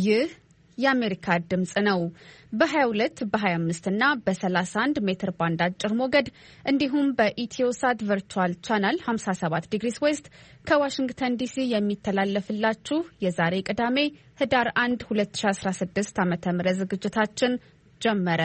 ይህ የአሜሪካ ድምጽ ነው። በ22 በ25 እና በ31 ሜትር ባንድ አጭር ሞገድ እንዲሁም በኢትዮሳት ቨርቹዋል ቻናል 57 ዲግሪስ ዌስት ከዋሽንግተን ዲሲ የሚተላለፍላችሁ የዛሬ ቅዳሜ ህዳር 1 2016 ዓ.ም ዝግጅታችን ጀመረ።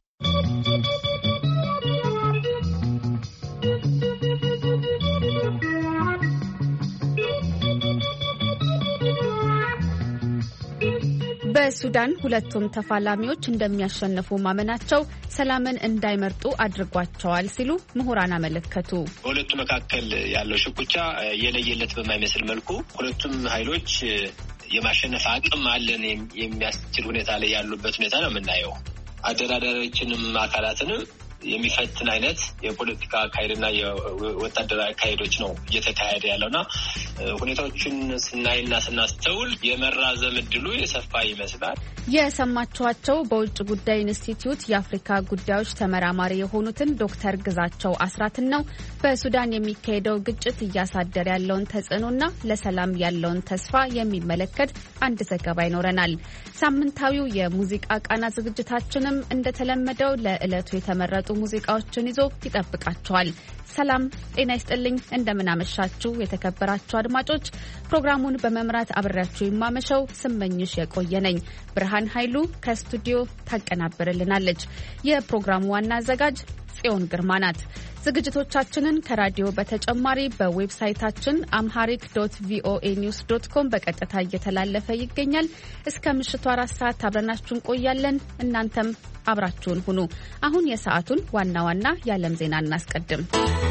በሱዳን ሁለቱም ተፋላሚዎች እንደሚያሸንፉ ማመናቸው ሰላምን እንዳይመርጡ አድርጓቸዋል ሲሉ ምሁራን አመለከቱ። በሁለቱ መካከል ያለው ሽኩቻ የለየለት በማይመስል መልኩ ሁለቱም ኃይሎች የማሸነፍ አቅም አለን የሚያስችል ሁኔታ ላይ ያሉበት ሁኔታ ነው የምናየው። አደራዳሪዎችንም አካላትንም የሚፈትን አይነት የፖለቲካ አካሄድና የወታደራዊ አካሄዶች ነው እየተካሄደ ያለውና ሁኔታዎችን ስናይና ስናስተውል የመራዘም እድሉ የሰፋ ይመስላል። የሰማችኋቸው በውጭ ጉዳይ ኢንስቲትዩት የአፍሪካ ጉዳዮች ተመራማሪ የሆኑትን ዶክተር ግዛቸው አስራትን ነው። በሱዳን የሚካሄደው ግጭት እያሳደረ ያለውን ተጽዕኖና ለሰላም ያለውን ተስፋ የሚመለከት አንድ ዘገባ ይኖረናል። ሳምንታዊው የሙዚቃ ቃና ዝግጅታችንም እንደተለመደው ለዕለቱ የተመረጡ ሙዚቃዎችን ይዞ ይጠብቃቸዋል። ሰላም ጤና ይስጥልኝ። እንደምናመሻችሁ የተከበራችሁ አድማጮች፣ ፕሮግራሙን በመምራት አብሬያችሁ የማመሸው ስመኝሽ የቆየ ነኝ። ብርሃን ኃይሉ ከስቱዲዮ ታቀናብርልናለች። የፕሮግራሙ ዋና አዘጋጅ ጽዮን ግርማ ናት። ዝግጅቶቻችንን ከራዲዮ በተጨማሪ በዌብሳይታችን amharic.voanews.com በቀጥታ እየተላለፈ ይገኛል። እስከ ምሽቱ 4 ሰዓት አብረናችሁ እንቆያለን። እናንተም አብራችሁን ሁኑ። አሁን የሰዓቱን ዋና ዋና የዓለም ዜና እናስቀድም።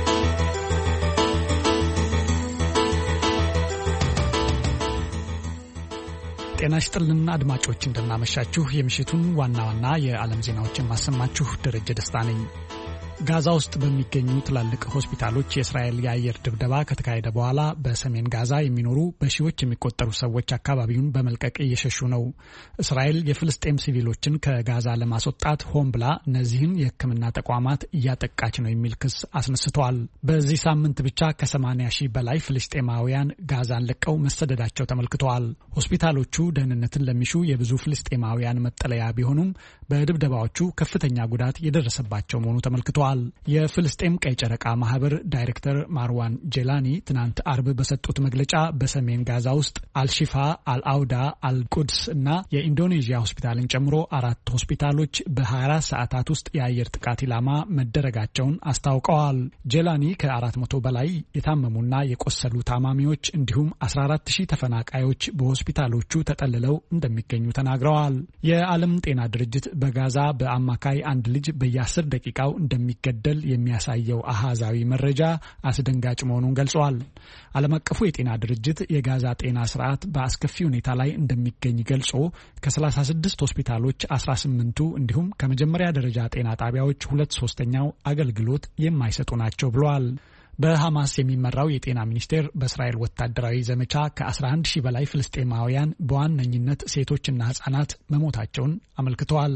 ጤና ይስጥልን አድማጮች፣ እንደምናመሻችሁ። የምሽቱን ዋና ዋና የዓለም ዜናዎችን ማሰማችሁ ደረጀ ደስታ ነኝ። ጋዛ ውስጥ በሚገኙ ትላልቅ ሆስፒታሎች የእስራኤል የአየር ድብደባ ከተካሄደ በኋላ በሰሜን ጋዛ የሚኖሩ በሺዎች የሚቆጠሩ ሰዎች አካባቢውን በመልቀቅ እየሸሹ ነው። እስራኤል የፍልስጤም ሲቪሎችን ከጋዛ ለማስወጣት ሆን ብላ እነዚህን የሕክምና ተቋማት እያጠቃች ነው የሚል ክስ አስነስተዋል። በዚህ ሳምንት ብቻ ከ80 ሺህ በላይ ፍልስጤማውያን ጋዛን ለቀው መሰደዳቸው ተመልክተዋል። ሆስፒታሎቹ ደህንነትን ለሚሹ የብዙ ፍልስጤማውያን መጠለያ ቢሆኑም በድብደባዎቹ ከፍተኛ ጉዳት የደረሰባቸው መሆኑ ተመልክተዋል። የፍልስጤም ቀይ ጨረቃ ማህበር ዳይሬክተር ማርዋን ጄላኒ ትናንት አርብ በሰጡት መግለጫ በሰሜን ጋዛ ውስጥ አልሺፋ፣ አልአውዳ፣ አልቁድስ እና የኢንዶኔዥያ ሆስፒታልን ጨምሮ 4 ሆስፒታሎች በ24 ሰዓታት ውስጥ የአየር ጥቃት ኢላማ መደረጋቸውን አስታውቀዋል። ጄላኒ ከ400 በላይ የታመሙና የቆሰሉ ታማሚዎች እንዲሁም 14000 ተፈናቃዮች በሆስፒታሎቹ ተጠልለው እንደሚገኙ ተናግረዋል። የዓለም ጤና ድርጅት በጋዛ በአማካይ አንድ ልጅ በየ10 ደቂቃው እንደሚገደል የሚያሳየው አሃዛዊ መረጃ አስደንጋጭ መሆኑን ገልጿል። ዓለም አቀፉ የጤና ድርጅት የጋዛ ጤና ስርዓት በአስከፊ ሁኔታ ላይ እንደሚገኝ ገልጾ ከ36 ሆስፒታሎች 18ቱ እንዲሁም ከመጀመሪያ ደረጃ ጤና ጣቢያዎች 2/3 አገልግሎት የማይሰጡ ናቸው ብለዋል። በሐማስ የሚመራው የጤና ሚኒስቴር በእስራኤል ወታደራዊ ዘመቻ ከ11 ሺህ በላይ ፍልስጤማውያን በዋነኝነት ሴቶችና ህጻናት መሞታቸውን አመልክተዋል።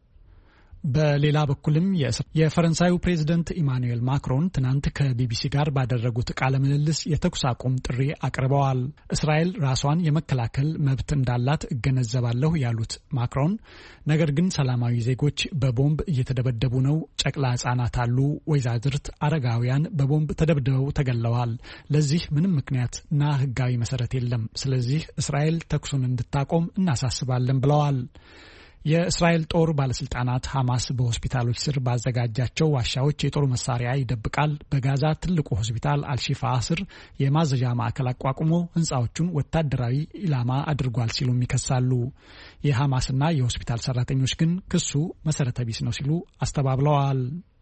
በሌላ በኩልም የፈረንሳዩ ፕሬዝደንት ኢማኑኤል ማክሮን ትናንት ከቢቢሲ ጋር ባደረጉት ቃለ ምልልስ የተኩስ አቁም ጥሪ አቅርበዋል። እስራኤል ራሷን የመከላከል መብት እንዳላት እገነዘባለሁ ያሉት ማክሮን ነገር ግን ሰላማዊ ዜጎች በቦምብ እየተደበደቡ ነው፣ ጨቅላ ህጻናት አሉ፣ ወይዛዝርት፣ አረጋውያን በቦምብ ተደብድበው ተገለዋል። ለዚህ ምንም ምክንያትና ህጋዊ መሰረት የለም። ስለዚህ እስራኤል ተኩሱን እንድታቆም እናሳስባለን ብለዋል። የእስራኤል ጦር ባለስልጣናት ሐማስ በሆስፒታሎች ስር ባዘጋጃቸው ዋሻዎች የጦር መሳሪያ ይደብቃል፣ በጋዛ ትልቁ ሆስፒታል አልሺፋ ስር የማዘዣ ማዕከል አቋቁሞ ህንፃዎቹን ወታደራዊ ኢላማ አድርጓል ሲሉም ይከሳሉ። የሐማስና የሆስፒታል ሰራተኞች ግን ክሱ መሰረተ ቢስ ነው ሲሉ አስተባብለዋል።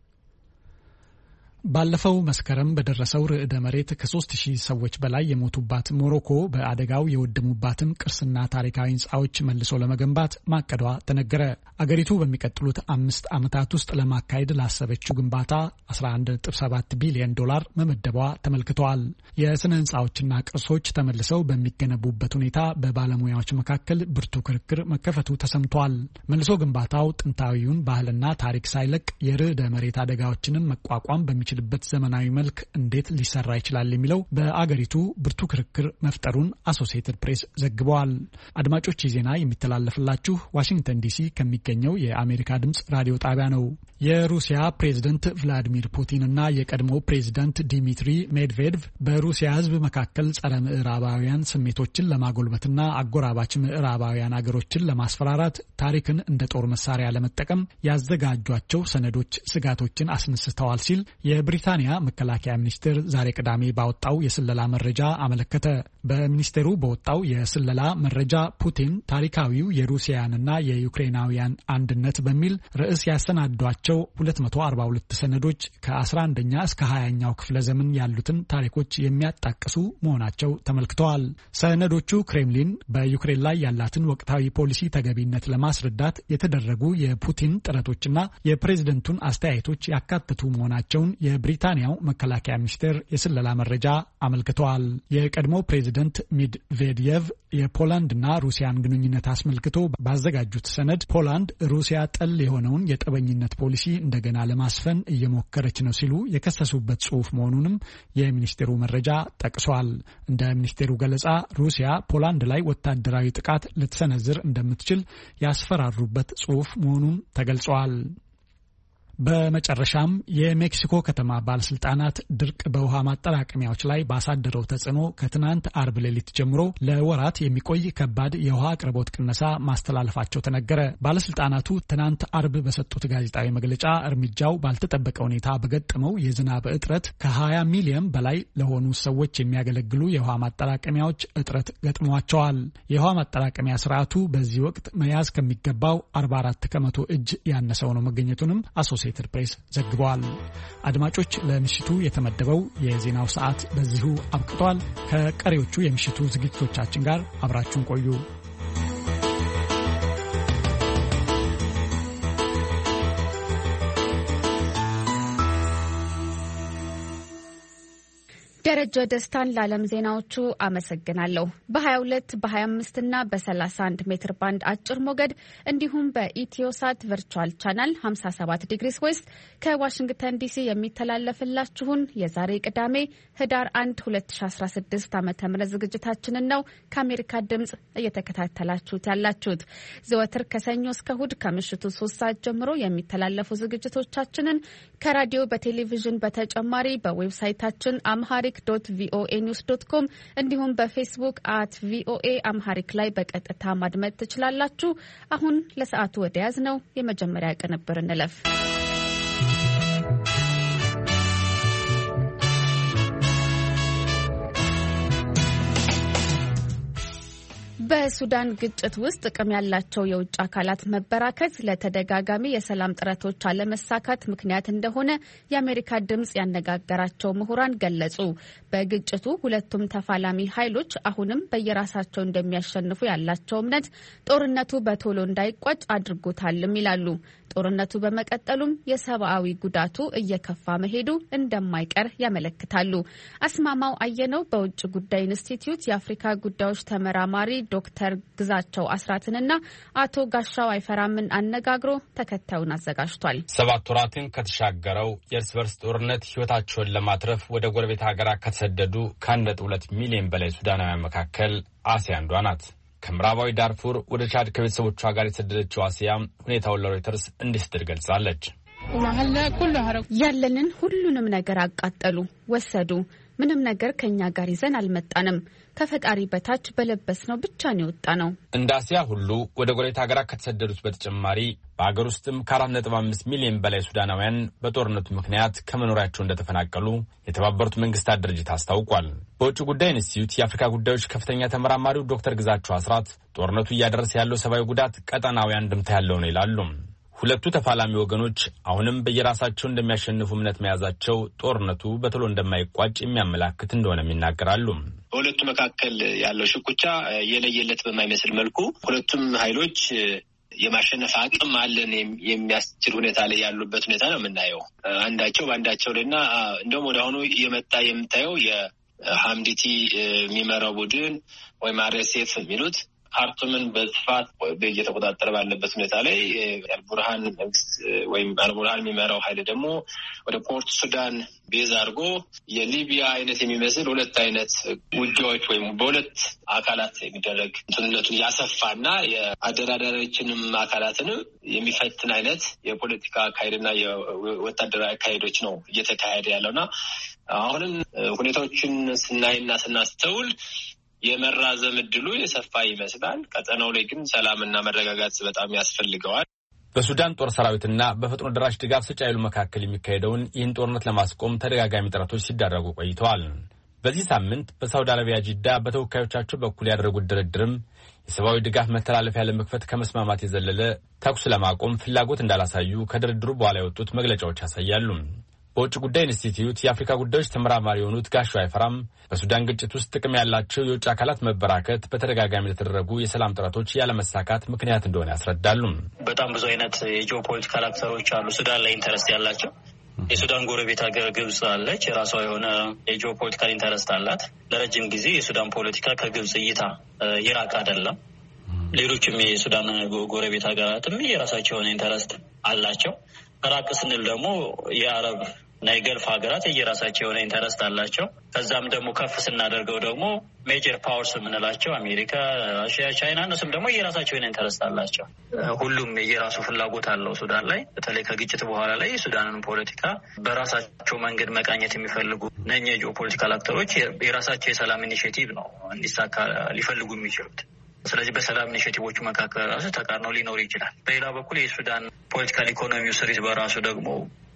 ባለፈው መስከረም በደረሰው ርዕደ መሬት ከ3000 ሰዎች በላይ የሞቱባት ሞሮኮ በአደጋው የወደሙባትን ቅርስና ታሪካዊ ህንፃዎች መልሶ ለመገንባት ማቀዷ ተነገረ። አገሪቱ በሚቀጥሉት 5 ዓመታት ውስጥ ለማካሄድ ላሰበችው ግንባታ $11.7 ቢሊዮን መመደቧ ተመልክተዋል። የስነ ህንፃዎችና ቅርሶች ተመልሰው በሚገነቡበት ሁኔታ በባለሙያዎች መካከል ብርቱ ክርክር መከፈቱ ተሰምቷል። መልሶ ግንባታው ጥንታዊውን ባህልና ታሪክ ሳይለቅ የርዕደ መሬት አደጋዎችንም መቋቋም በሚችልበት ዘመናዊ መልክ እንዴት ሊሰራ ይችላል የሚለው በአገሪቱ ብርቱ ክርክር መፍጠሩን አሶሲኤትድ ፕሬስ ዘግቧል። አድማጮች ዜና የሚተላለፍላችሁ ዋሽንግተን ዲሲ ከሚገኘው የአሜሪካ ድምጽ ራዲዮ ጣቢያ ነው። የሩሲያ ፕሬዝዳንት ቭላዲሚር ፑቲን እና የቀድሞ ፕሬዝዳንት ዲሚትሪ ሜድቬዴቭ በሩሲያ ሕዝብ መካከል ጸረ ምዕራባውያን ስሜቶችን ለማጎልበትና አጎራባች ምዕራባውያን አገሮችን ለማስፈራራት ታሪክን እንደ ጦር መሳሪያ ለመጠቀም ያዘጋጇቸው ሰነዶች ስጋቶችን አስነስተዋል ሲል የብሪታንያ መከላከያ ሚኒስቴር ዛሬ ቅዳሜ ባወጣው የስለላ መረጃ አመለከተ። በሚኒስቴሩ በወጣው የስለላ መረጃ ፑቲን ታሪካዊው የሩሲያንና የዩክሬናውያን አንድነት በሚል ርዕስ ያሰናዷቸው 242 ሰነዶች ከ11ኛ እስከ 20ኛው ክፍለ ዘመን ያሉትን ታሪኮች የሚያጣቅሱ መሆናቸው ተመልክተዋል። ሰነዶቹ ክሬምሊን በዩክሬን ላይ ያላትን ወቅታዊ ፖሊሲ ተገቢነት ለማስረዳት የተደረጉ የፑቲን ጥረቶችና የፕሬዝደንቱን አስተያየቶች ያካተቱ መሆናቸውን የብሪታንያው መከላከያ ሚኒስቴር የስለላ መረጃ አመልክተዋል። የቀድሞ ፕሬዝደንት ሜድቬዴቭ የፖላንድና ሩሲያን ግንኙነት አስመልክቶ ባዘጋጁት ሰነድ ፖላንድ ሩሲያ ጠል የሆነውን የጠበኝነት ፖሊሲ እንደገና ለማስፈን እየሞከረች ነው ሲሉ የከሰሱበት ጽሑፍ መሆኑንም የሚኒስቴሩ መረጃ ጠቅሷል። እንደ ሚኒስቴሩ ገለጻ ሩሲያ ፖላንድ ላይ ወታደራዊ ጥቃት ልትሰነዝር እንደምትችል ያስፈራሩበት ጽሑፍ መሆኑን ተገልጿል። በመጨረሻም የሜክሲኮ ከተማ ባለስልጣናት ድርቅ በውሃ ማጠራቀሚያዎች ላይ ባሳደረው ተጽዕኖ ከትናንት አርብ ሌሊት ጀምሮ ለወራት የሚቆይ ከባድ የውሃ አቅርቦት ቅነሳ ማስተላለፋቸው ተነገረ። ባለስልጣናቱ ትናንት አርብ በሰጡት ጋዜጣዊ መግለጫ እርምጃው ባልተጠበቀ ሁኔታ በገጠመው የዝናብ እጥረት ከ20 ሚሊዮን በላይ ለሆኑ ሰዎች የሚያገለግሉ የውሃ ማጠራቀሚያዎች እጥረት ገጥሟቸዋል። የውሃ ማጠራቀሚያ ስርዓቱ በዚህ ወቅት መያዝ ከሚገባው 44 ከመቶ እጅ ያነሰው ነው መገኘቱንም አሶሲኤትድ ፕሬስ ዘግቧል። አድማጮች ለምሽቱ የተመደበው የዜናው ሰዓት በዚሁ አብቅቷል። ከቀሪዎቹ የምሽቱ ዝግጅቶቻችን ጋር አብራችሁን ቆዩ። ደረጃ ደስታን ለዓለም ዜናዎቹ አመሰግናለሁ። በ22 በ25 እና በ31 ሜትር ባንድ አጭር ሞገድ እንዲሁም በኢትዮሳት ቨርቹዋል ቻናል 57 ዲግሪስ ዌስት ከዋሽንግተን ዲሲ የሚተላለፍላችሁን የዛሬ ቅዳሜ ህዳር 1 2016 ዓ.ም ዝግጅታችንን ነው ከአሜሪካ ድምጽ እየተከታተላችሁት ያላችሁት። ዘወትር ከሰኞ እስከ እሁድ ከምሽቱ 3 ሰዓት ጀምሮ የሚተላለፉ ዝግጅቶቻችንን ከራዲዮ በቴሌቪዥን በተጨማሪ በዌብሳይታችን amharic.voanews.com እንዲሁም በፌስቡክ @voa amharic ላይ በቀጥታ ማድመጥ ትችላላችሁ። አሁን ለሰዓቱ ወደ ያዝነው የመጀመሪያ ቅንብር እንለፍ። በሱዳን ግጭት ውስጥ ጥቅም ያላቸው የውጭ አካላት መበራከት ለተደጋጋሚ የሰላም ጥረቶች አለመሳካት ምክንያት እንደሆነ የአሜሪካ ድምጽ ያነጋገራቸው ምሁራን ገለጹ። በግጭቱ ሁለቱም ተፋላሚ ኃይሎች አሁንም በየራሳቸው እንደሚያሸንፉ ያላቸው እምነት ጦርነቱ በቶሎ እንዳይቋጭ አድርጎታልም ይላሉ። ጦርነቱ በመቀጠሉም የሰብአዊ ጉዳቱ እየከፋ መሄዱ እንደማይቀር ያመለክታሉ። አስማማው አየነው በውጭ ጉዳይ ኢንስቲትዩት የአፍሪካ ጉዳዮች ተመራማሪ ዶክተር ግዛቸው አስራትንና አቶ ጋሻው አይፈራምን አነጋግሮ ተከታዩን አዘጋጅቷል። 7 ወራትን ከተሻገረው የእርስ በርስ ጦርነት ህይወታቸውን ለማትረፍ ወደ ጎረቤት ሀገራት ከተሰደዱ ከ1.2 ሚሊዮን በላይ ሱዳናውያን መካከል አሲያ አንዷ ናት። ከምዕራባዊ ዳርፉር ወደ ቻድ ከቤተሰቦቿ ጋር የተሰደደችው አሲያ ሁኔታውን ለሮይተርስ እንዲህ ስትል ገልጻለች። ያለንን ሁሉንም ነገር አቃጠሉ፣ ወሰዱ። ምንም ነገር ከኛ ጋር ይዘን አልመጣንም። ከፈጣሪ በታች በለበስነው ብቻ ነው የወጣነው። እንደ አሲያ ሁሉ ወደ ጎረቤት ሀገራት ከተሰደዱት በተጨማሪ በአገር ውስጥም ከ4.5 ሚሊዮን በላይ ሱዳናውያን በጦርነቱ ምክንያት ከመኖሪያቸው እንደተፈናቀሉ የተባበሩት መንግስታት ድርጅት አስታውቋል። በውጭ ጉዳይ ኢንስቲትዩት የአፍሪካ ጉዳዮች ከፍተኛ ተመራማሪው ዶክተር ግዛቸው አስራት ጦርነቱ እያደረሰ ያለው ሰብአዊ ጉዳት ቀጠናዊ አንድምታ ያለው ነው ይላሉ። ሁለቱ ተፋላሚ ወገኖች አሁንም በየራሳቸው እንደሚያሸንፉ እምነት መያዛቸው ጦርነቱ በቶሎ እንደማይቋጭ የሚያመላክት እንደሆነም ይናገራሉ። በሁለቱ መካከል ያለው ሽኩቻ የለየለት በማይመስል መልኩ ሁለቱም ኃይሎች የማሸነፍ አቅም አለን የሚያስችል ሁኔታ ላይ ያሉበት ሁኔታ ነው የምናየው። አንዳቸው በአንዳቸው ላይና እንደውም ወደ አሁኑ እየመጣ የምታየው የሐምዲቲ የሚመራው ቡድን ወይም RSF የሚሉት ካርቱምን በስፋት እየተቆጣጠረ ባለበት ሁኔታ ላይ አልቡርሃን መንግስት ወይም አልቡርሃን የሚመራው ኃይል ደግሞ ወደ ፖርት ሱዳን ቤዝ አድርጎ የሊቢያ አይነት የሚመስል ሁለት አይነት ውጊያዎች ወይም በሁለት አካላት የሚደረግ እንትነቱን ያሰፋና የአደራዳሪዎችንም አካላትንም የሚፈትን አይነት የፖለቲካ አካሄድና የወታደራዊ አካሄዶች ነው እየተካሄደ ያለውና አሁንም ሁኔታዎችን ስናይና ስናስተውል የመራዘም እድሉ የሰፋ ይመስላል። ቀጠናው ላይ ግን ሰላምና መረጋጋት በጣም ያስፈልገዋል። በሱዳን ጦር ሰራዊትና በፈጥኖ ደራሽ ድጋፍ ሰጪ ኃይሉ መካከል የሚካሄደውን ይህን ጦርነት ለማስቆም ተደጋጋሚ ጥረቶች ሲደረጉ ቆይተዋል። በዚህ ሳምንት በሳውዲ አረቢያ ጂዳ በተወካዮቻቸው በኩል ያደረጉት ድርድርም የሰብአዊ ድጋፍ መተላለፊያ ለመክፈት ከመስማማት የዘለለ ተኩስ ለማቆም ፍላጎት እንዳላሳዩ ከድርድሩ በኋላ የወጡት መግለጫዎች ያሳያሉ። በውጭ ጉዳይ ኢንስቲትዩት የአፍሪካ ጉዳዮች ተመራማሪ የሆኑት ጋሻው አይፈራም በሱዳን ግጭት ውስጥ ጥቅም ያላቸው የውጭ አካላት መበራከት በተደጋጋሚ ለተደረጉ የሰላም ጥረቶች ያለመሳካት ምክንያት እንደሆነ ያስረዳሉ። በጣም ብዙ አይነት የጂኦፖለቲካል አክተሮች አሉ ሱዳን ላይ ኢንተረስት ያላቸው። የሱዳን ጎረቤት ሀገር ግብጽ አለች። የራሷ የሆነ የጂኦፖለቲካል ኢንተረስት አላት። ለረጅም ጊዜ የሱዳን ፖለቲካ ከግብጽ እይታ የራቀ አይደለም። ሌሎችም የሱዳን ጎረቤት ሀገራትም የራሳቸው የሆነ ኢንተረስት አላቸው። ራቅ ስንል ደግሞ የአረብ እና የገልፍ ሀገራት የየራሳቸው የሆነ ኢንተረስት አላቸው። ከዛም ደግሞ ከፍ ስናደርገው ደግሞ ሜጀር ፓወርስ የምንላቸው አሜሪካ፣ ራሽያ፣ ቻይና እነሱም ደግሞ የራሳቸው የሆነ ኢንተረስት አላቸው። ሁሉም የራሱ ፍላጎት አለው ሱዳን ላይ። በተለይ ከግጭት በኋላ ላይ የሱዳንን ፖለቲካ በራሳቸው መንገድ መቃኘት የሚፈልጉ እነኛ የጂኦፖለቲካል አክተሮች የራሳቸው የሰላም ኢኒሽቲቭ ነው እንዲሳካ ሊፈልጉ የሚችሉት። ስለዚህ በሰላም ኢኒሼቲቮቹ መካከል ራሱ ተቃርኖ ሊኖር ይችላል። በሌላ በኩል የሱዳን ፖለቲካል ኢኮኖሚው ስሪት በራሱ ደግሞ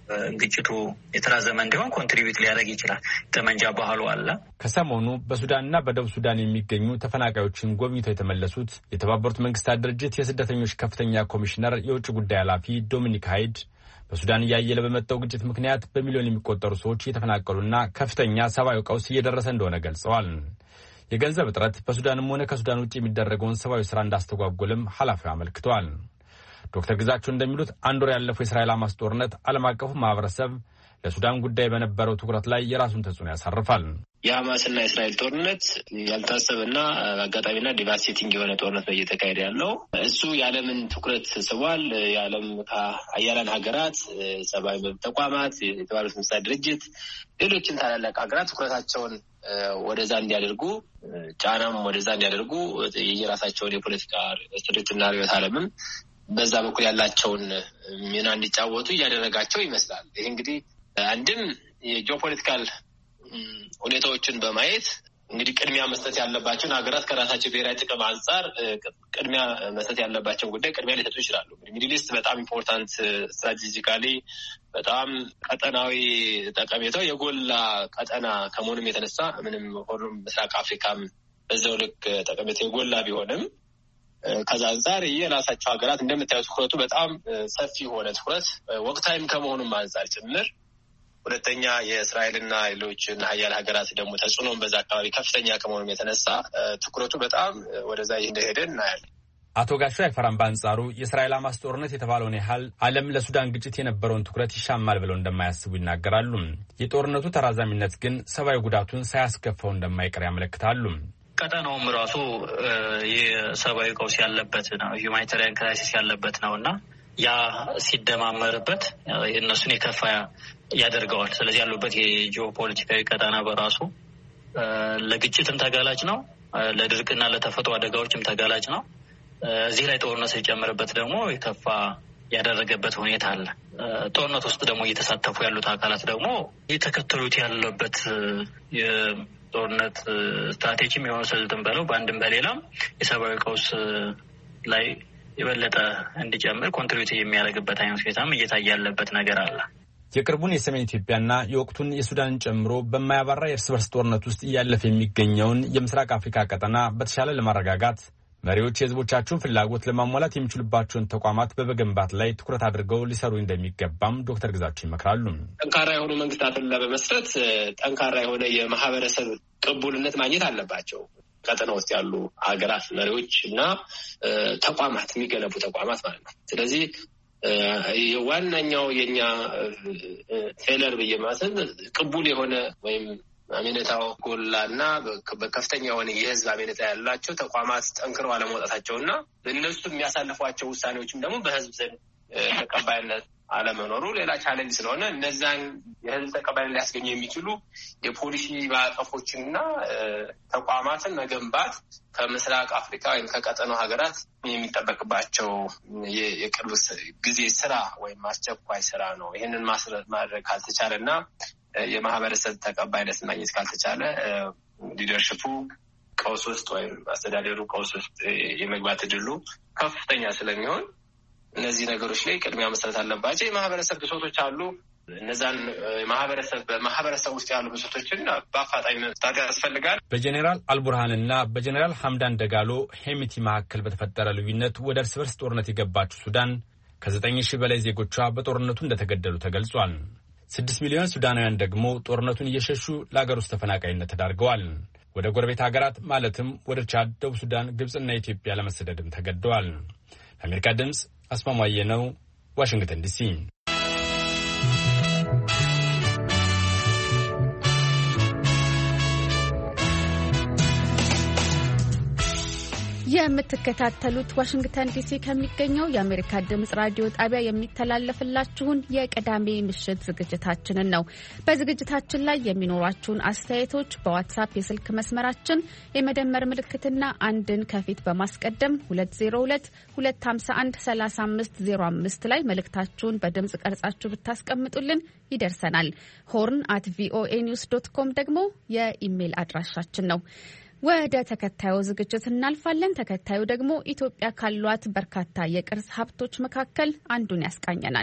ግጭቱ የተራዘመ እንዲሆን ኮንትሪቢዩት ሊያደርግ ይችላል። ጠመንጃ ባህሉ አለ። ከሰሞኑ በሱዳንና በደቡብ ሱዳን የሚገኙ ተፈናቃዮችን ጎብኝተው የተመለሱት የተባበሩት መንግስታት ድርጅት የስደተኞች ከፍተኛ ኮሚሽነር የውጭ ጉዳይ ኃላፊ ዶሚኒክ ሃይድ በሱዳን እያየለ በመጣው ግጭት ምክንያት በሚሊዮን የሚቆጠሩ ሰዎች እየተፈናቀሉና ከፍተኛ ሰብአዊ ቀውስ እየደረሰ እንደሆነ ገልጸዋል። የገንዘብ እጥረት በሱዳንም ሆነ ከሱዳን ውጭ የሚደረገውን ሰብአዊ ስራ እንዳስተጓጎልም ኃላፊው አመልክተዋል። ዶክተር ግዛቸው እንደሚሉት አንድ ወር ያለፈው የእስራኤል ሐማስ ጦርነት ዓለም አቀፉ ማህበረሰብ ለሱዳን ጉዳይ በነበረው ትኩረት ላይ የራሱን ተጽዕኖ ያሳርፋል። የሐማስና የእስራኤል ጦርነት ያልታሰበና አጋጣሚና ዲቫስቴቲንግ የሆነ ጦርነት ነው እየተካሄደ ያለው። እሱ የዓለምን ትኩረት ስቧል። የዓለም ከአያላን ሀገራት፣ ሰብአዊ መብት ተቋማት፣ የተባበሩት መንግስታት ድርጅት፣ ሌሎችም ታላላቅ ሀገራት ትኩረታቸውን ወደዛ እንዲያደርጉ ጫናም ወደዛ እንዲያደርጉ የራሳቸውን የፖለቲካ ስሪትና ርዕዮተ ዓለምም በዛ በኩል ያላቸውን ሚና እንዲጫወቱ እያደረጋቸው ይመስላል። ይህ እንግዲህ አንድም የጂኦፖለቲካል ሁኔታዎችን በማየት እንግዲህ ቅድሚያ መስጠት ያለባቸውን ሀገራት ከራሳቸው ብሔራዊ ጥቅም አንጻር ቅድሚያ መስጠት ያለባቸውን ጉዳይ ቅድሚያ ሊሰጡ ይችላሉ። ሚድል ኢስት በጣም ኢምፖርታንት ስትራቴጂካሊ በጣም ቀጠናዊ ጠቀሜታው የጎላ ቀጠና ከመሆኑም የተነሳ ምንም ሁሉም ምስራቅ አፍሪካም በዛው ልክ ጠቀሜታው የጎላ ቢሆንም ከዛ አንጻር የራሳቸው ሀገራት እንደምታዩት ትኩረቱ በጣም ሰፊ የሆነ ትኩረት ወቅታዊም ከመሆኑም አንጻር ጭምር፣ ሁለተኛ የእስራኤልና ሌሎችን ሀያል ሀገራት ደግሞ ተጽዕኖም በዛ አካባቢ ከፍተኛ ከመሆኑም የተነሳ ትኩረቱ በጣም ወደዛ እንደሄደ እናያለን። አቶ ጋሻው አይፈራም በአንጻሩ የእስራኤል ሐማስ ጦርነት የተባለውን ያህል ዓለም ለሱዳን ግጭት የነበረውን ትኩረት ይሻማል ብለው እንደማያስቡ ይናገራሉ። የጦርነቱ ተራዛሚነት ግን ሰብአዊ ጉዳቱን ሳያስከፋው እንደማይቀር ያመለክታሉ። ቀጠናውም ራሱ የሰብአዊ ቀውስ ያለበት ነው፣ ሁማኒታሪያን ክራይሲስ ያለበት ነው እና ያ ሲደማመርበት የእነሱን የከፋ ያደርገዋል። ስለዚህ ያሉበት የጂኦፖለቲካዊ ቀጠና በራሱ ለግጭትም ተጋላጭ ነው፣ ለድርቅና ለተፈጥሮ አደጋዎችም ተጋላጭ ነው። እዚህ ላይ ጦርነት ሲጨምርበት ደግሞ የከፋ ያደረገበት ሁኔታ አለ። ጦርነት ውስጥ ደግሞ እየተሳተፉ ያሉት አካላት ደግሞ የተከተሉት ያለበት የጦርነት ስትራቴጂም የሆነ ስልትም በለው በአንድም በሌላም የሰብአዊ ቀውስ ላይ የበለጠ እንዲጨምር ኮንትሪቢዩት የሚያደርግበት አይነት ሁኔታም እየታየ ያለበት ነገር አለ። የቅርቡን የሰሜን ኢትዮጵያና የወቅቱን የሱዳንን ጨምሮ በማያባራ የእርስ በርስ ጦርነት ውስጥ እያለፈ የሚገኘውን የምስራቅ አፍሪካ ቀጠና በተሻለ ለማረጋጋት መሪዎች የህዝቦቻቸውን ፍላጎት ለማሟላት የሚችሉባቸውን ተቋማት በመገንባት ላይ ትኩረት አድርገው ሊሰሩ እንደሚገባም ዶክተር ግዛቸው ይመክራሉ። ጠንካራ የሆኑ መንግስታትን ለመመስረት ጠንካራ የሆነ የማህበረሰብ ቅቡልነት ማግኘት አለባቸው። ቀጠና ውስጥ ያሉ ሀገራት መሪዎች እና ተቋማት የሚገነቡ ተቋማት ማለት ነው። ስለዚህ ዋናኛው የኛ ፌለር ብዬ ማሰብ ቅቡል የሆነ ወይም አሜኔታው ጎላና በከፍተኛ የሆነ የህዝብ አሜኔታ ያላቸው ተቋማት ጠንክረው አለመውጣታቸውና እነሱ የሚያሳልፏቸው ውሳኔዎችም ደግሞ በህዝብ ዘንድ ተቀባይነት አለመኖሩ ሌላ ቻሌንጅ ስለሆነ እነዛን የህዝብ ተቀባይነት ሊያስገኙ የሚችሉ የፖሊሲ ማዕቀፎችንና ተቋማትን መገንባት ከምስራቅ አፍሪካ ወይም ከቀጠናው ሀገራት የሚጠበቅባቸው የቅርብ ጊዜ ስራ ወይም አስቸኳይ ስራ ነው። ይህንን ማድረግ ካልተቻለና የማህበረሰብ ተቀባይነት ማግኘት ካልተቻለ ሊደርሽፑ ቀውስ ውስጥ ወይም አስተዳደሩ ቀውስ ውስጥ የመግባት እድሉ ከፍተኛ ስለሚሆን እነዚህ ነገሮች ላይ ቅድሚያ መስጠት አለባቸው። የማህበረሰብ ብሶቶች አሉ። እነዛን በማህበረሰብ ውስጥ ያሉ ብሶቶችን በአፋጣኝ መፍታት ያስፈልጋል። በጀኔራል አልቡርሃንና በጀኔራል ሐምዳን ደጋሎ ሄሚቲ መካከል በተፈጠረ ልዩነት ወደ እርስ በርስ ጦርነት የገባችው ሱዳን ከ9,000 በላይ ዜጎቿ በጦርነቱ እንደተገደሉ ተገልጿል። 6 ሚሊዮን ሱዳናውያን ደግሞ ጦርነቱን እየሸሹ ለአገር ውስጥ ተፈናቃይነት ተዳርገዋል። ወደ ጎረቤት ሀገራት ማለትም ወደ ቻድ፣ ደቡብ ሱዳን፣ ግብጽና ኢትዮጵያ ለመሰደድም ተገደዋል። ለአሜሪካ ድምፅ አስማማየ ነው፣ ዋሽንግተን ዲሲ። የምትከታተሉት ዋሽንግተን ዲሲ ከሚገኘው የአሜሪካ ድምጽ ራዲዮ ጣቢያ የሚተላለፍላችሁን የቅዳሜ ምሽት ዝግጅታችንን ነው። በዝግጅታችን ላይ የሚኖሯችሁን አስተያየቶች በዋትስአፕ የስልክ መስመራችን የመደመር ምልክትና አንድን ከፊት በማስቀደም 2022513505 ላይ መልእክታችሁን በድምጽ ቀርጻችሁ ብታስቀምጡልን ይደርሰናል። horn@voanews.com ደግሞ የኢሜል አድራሻችን ነው። ወደ ተከታዩ ዝግጅት እናልፋለን። ተከታዩ ደግሞ ኢትዮጵያ ካሏት በርካታ የቅርስ ሀብቶች መካከል አንዱን ያስቃኘናል።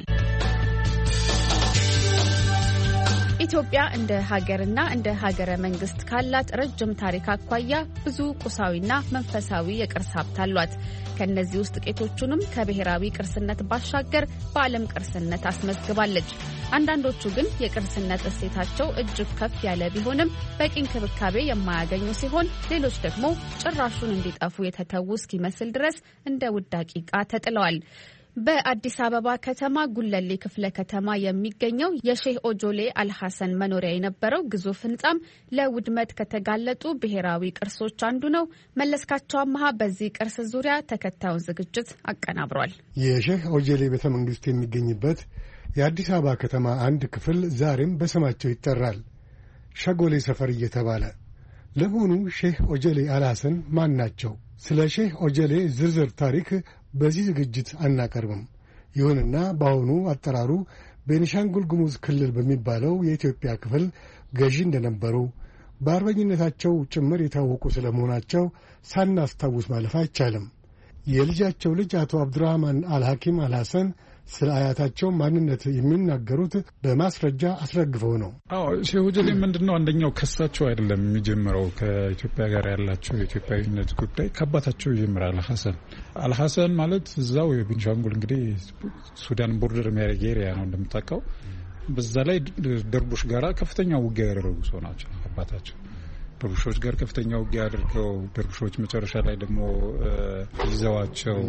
ኢትዮጵያ እንደ ሀገርና እንደ ሀገረ መንግስት ካላት ረጅም ታሪክ አኳያ ብዙ ቁሳዊና መንፈሳዊ የቅርስ ሀብት አሏት። ከነዚህ ውስጥ ጥቂቶቹንም ከብሔራዊ ቅርስነት ባሻገር በዓለም ቅርስነት አስመዝግባለች። አንዳንዶቹ ግን የቅርስነት እሴታቸው እጅግ ከፍ ያለ ቢሆንም በቂ እንክብካቤ የማያገኙ ሲሆን፣ ሌሎች ደግሞ ጭራሹን እንዲጠፉ የተተዉ እስኪመስል ድረስ እንደ ውዳቂ ዕቃ ተጥለዋል። በአዲስ አበባ ከተማ ጉለሌ ክፍለ ከተማ የሚገኘው የሼህ ኦጆሌ አልሐሰን መኖሪያ የነበረው ግዙፍ ህንጻም ለውድመት ከተጋለጡ ብሔራዊ ቅርሶች አንዱ ነው። መለስካቸው አማሃ በዚህ ቅርስ ዙሪያ ተከታዩን ዝግጅት አቀናብሯል። የሼህ ኦጆሌ ቤተ መንግስት የሚገኝበት የአዲስ አበባ ከተማ አንድ ክፍል ዛሬም በስማቸው ይጠራል፣ ሸጎሌ ሰፈር እየተባለ። ለመሆኑ ሼህ ኦጆሌ አልሐሰን ማን ናቸው? ስለ ሼህ ኦጆሌ ዝርዝር ታሪክ በዚህ ዝግጅት አናቀርብም። ይሁንና በአሁኑ አጠራሩ ቤኒሻንጉል ጉሙዝ ክልል በሚባለው የኢትዮጵያ ክፍል ገዢ እንደነበሩ በአርበኝነታቸው ጭምር የታወቁ ስለመሆናቸው ሳናስታውስ ማለፍ አይቻልም። የልጃቸው ልጅ አቶ አብዱራህማን አልሐኪም አልሐሰን ስለ አያታቸው ማንነት የሚናገሩት በማስረጃ አስረግፈው ነው። ሼህ ኦጆሌ ምንድነው? አንደኛው ከሳቸው አይደለም የሚጀምረው። ከኢትዮጵያ ጋር ያላቸው የኢትዮጵያዊነት ጉዳይ ከአባታቸው ይጀምራል። አልሐሰን ማለት እዛው የቤንሻንጉል እንግዲህ ሱዳን ቦርደር የሚያደርግ ኤሪያ ነው እንደምታውቀው። በዛ ላይ ደርቡሽ ጋራ ከፍተኛ ውጊያ ያደረጉ ሰው ናቸው አባታቸው። ደርቡሾች ጋር ከፍተኛ ውጊያ አድርገው ደርቡሾች መጨረሻ ላይ ደግሞ ይዘዋቸው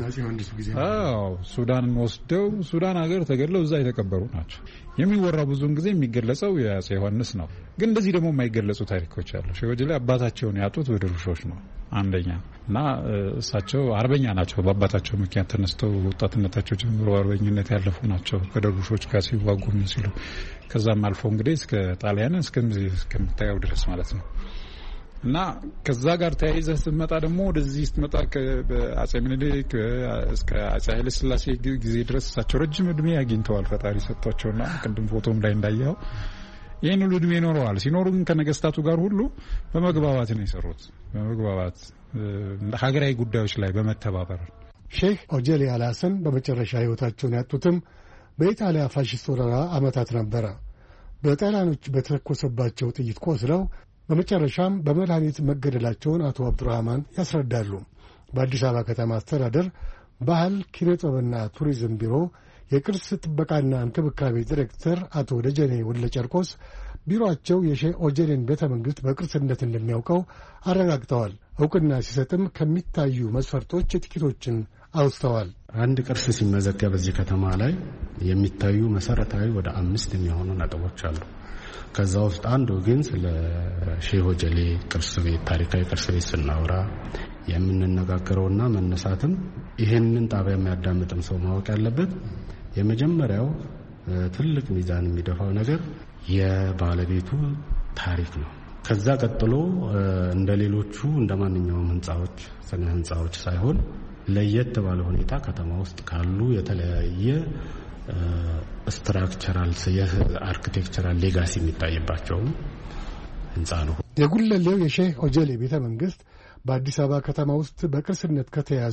ሱዳንን ወስደው ሱዳን ሀገር ተገድለው እዛ የተቀበሩ ናቸው። የሚወራው ብዙውን ጊዜ የሚገለጸው የአፄ ዮሐንስ ነው። ግን እንደዚህ ደግሞ የማይገለጹ ታሪኮች አሉ። ሼህ ኦጆሌ አባታቸውን ያጡት በደርቡሾች ነው አንደኛ እና እሳቸው አርበኛ ናቸው። በአባታቸው ምክንያት ተነስተው ወጣትነታቸው ጀምሮ አርበኝነት ያለፉ ናቸው ከደርቡሾች ጋር ሲዋጉ ሲሉ። ከዛም አልፎ እንግዲህ እስከ ጣሊያን እስከምታየው ድረስ ማለት ነው። እና ከዛ ጋር ተያይዘህ ስትመጣ ደግሞ ወደዚህ ስትመጣ በአፄ ምኒልክ እስከ አፄ ኃይለ ሥላሴ ጊዜ ድረስ እሳቸው ረጅም እድሜ አግኝተዋል ፈጣሪ ሰጥቷቸውና ቅድም ፎቶም ላይ እንዳየኸው ይህን ሁሉ እድሜ ኖረዋል። ሲኖሩ ግን ከነገስታቱ ጋር ሁሉ በመግባባት ነው የሰሩት። በመግባባት ሀገራዊ ጉዳዮች ላይ በመተባበር። ሼህ ኦጆሌ አልሐሰን በመጨረሻ ህይወታቸውን ያጡትም በኢጣሊያ ፋሽስት ወረራ ዓመታት ነበረ። በጣሊያኖች በተተኮሰባቸው ጥይት ቆስለው በመጨረሻም በመድኃኒት መገደላቸውን አቶ አብዱራህማን ያስረዳሉ። በአዲስ አበባ ከተማ አስተዳደር ባህል ኪነጥበብና ቱሪዝም ቢሮ የቅርስ ጥበቃና እንክብካቤ ዲሬክተር አቶ ደጀኔ ወለጨርቆስ ቢሮአቸው የሼህ ኦጆሌን ቤተ መንግሥት በቅርስነት እንደሚያውቀው አረጋግጠዋል። እውቅና ሲሰጥም ከሚታዩ መስፈርቶች ጥቂቶችን አውስተዋል። አንድ ቅርስ ሲመዘገብ በዚህ ከተማ ላይ የሚታዩ መሰረታዊ ወደ 5 የሚሆኑ ነጥቦች አሉ። ከዛ ውስጥ አንዱ ግን ስለ ሼህ ኦጀሌ ቅርስ ቤት ታሪካዊ ቅርስ ቤት ስናወራ የምንነጋገረውና መነሳትም ይሄንን ጣቢያ የሚያዳምጥም ሰው ማወቅ ያለበት የመጀመሪያው ትልቅ ሚዛን የሚደፋው ነገር የባለቤቱ ታሪክ ነው። ከዛ ቀጥሎ እንደሌሎቹ እንደማንኛውም ህንጻዎች ስነ ህንጻዎች ሳይሆን ለየት ባለ ሁኔታ ከተማ ውስጥ ካሉ የተለያየ ስትራክቸራል የአርኪቴክቸራል ሌጋሲ የሚታይባቸው ህንጻ ነው። የጉለሌው የሼህ ኦጀሌ ቤተ መንግስት በአዲስ አበባ ከተማ ውስጥ በቅርስነት ከተያዙ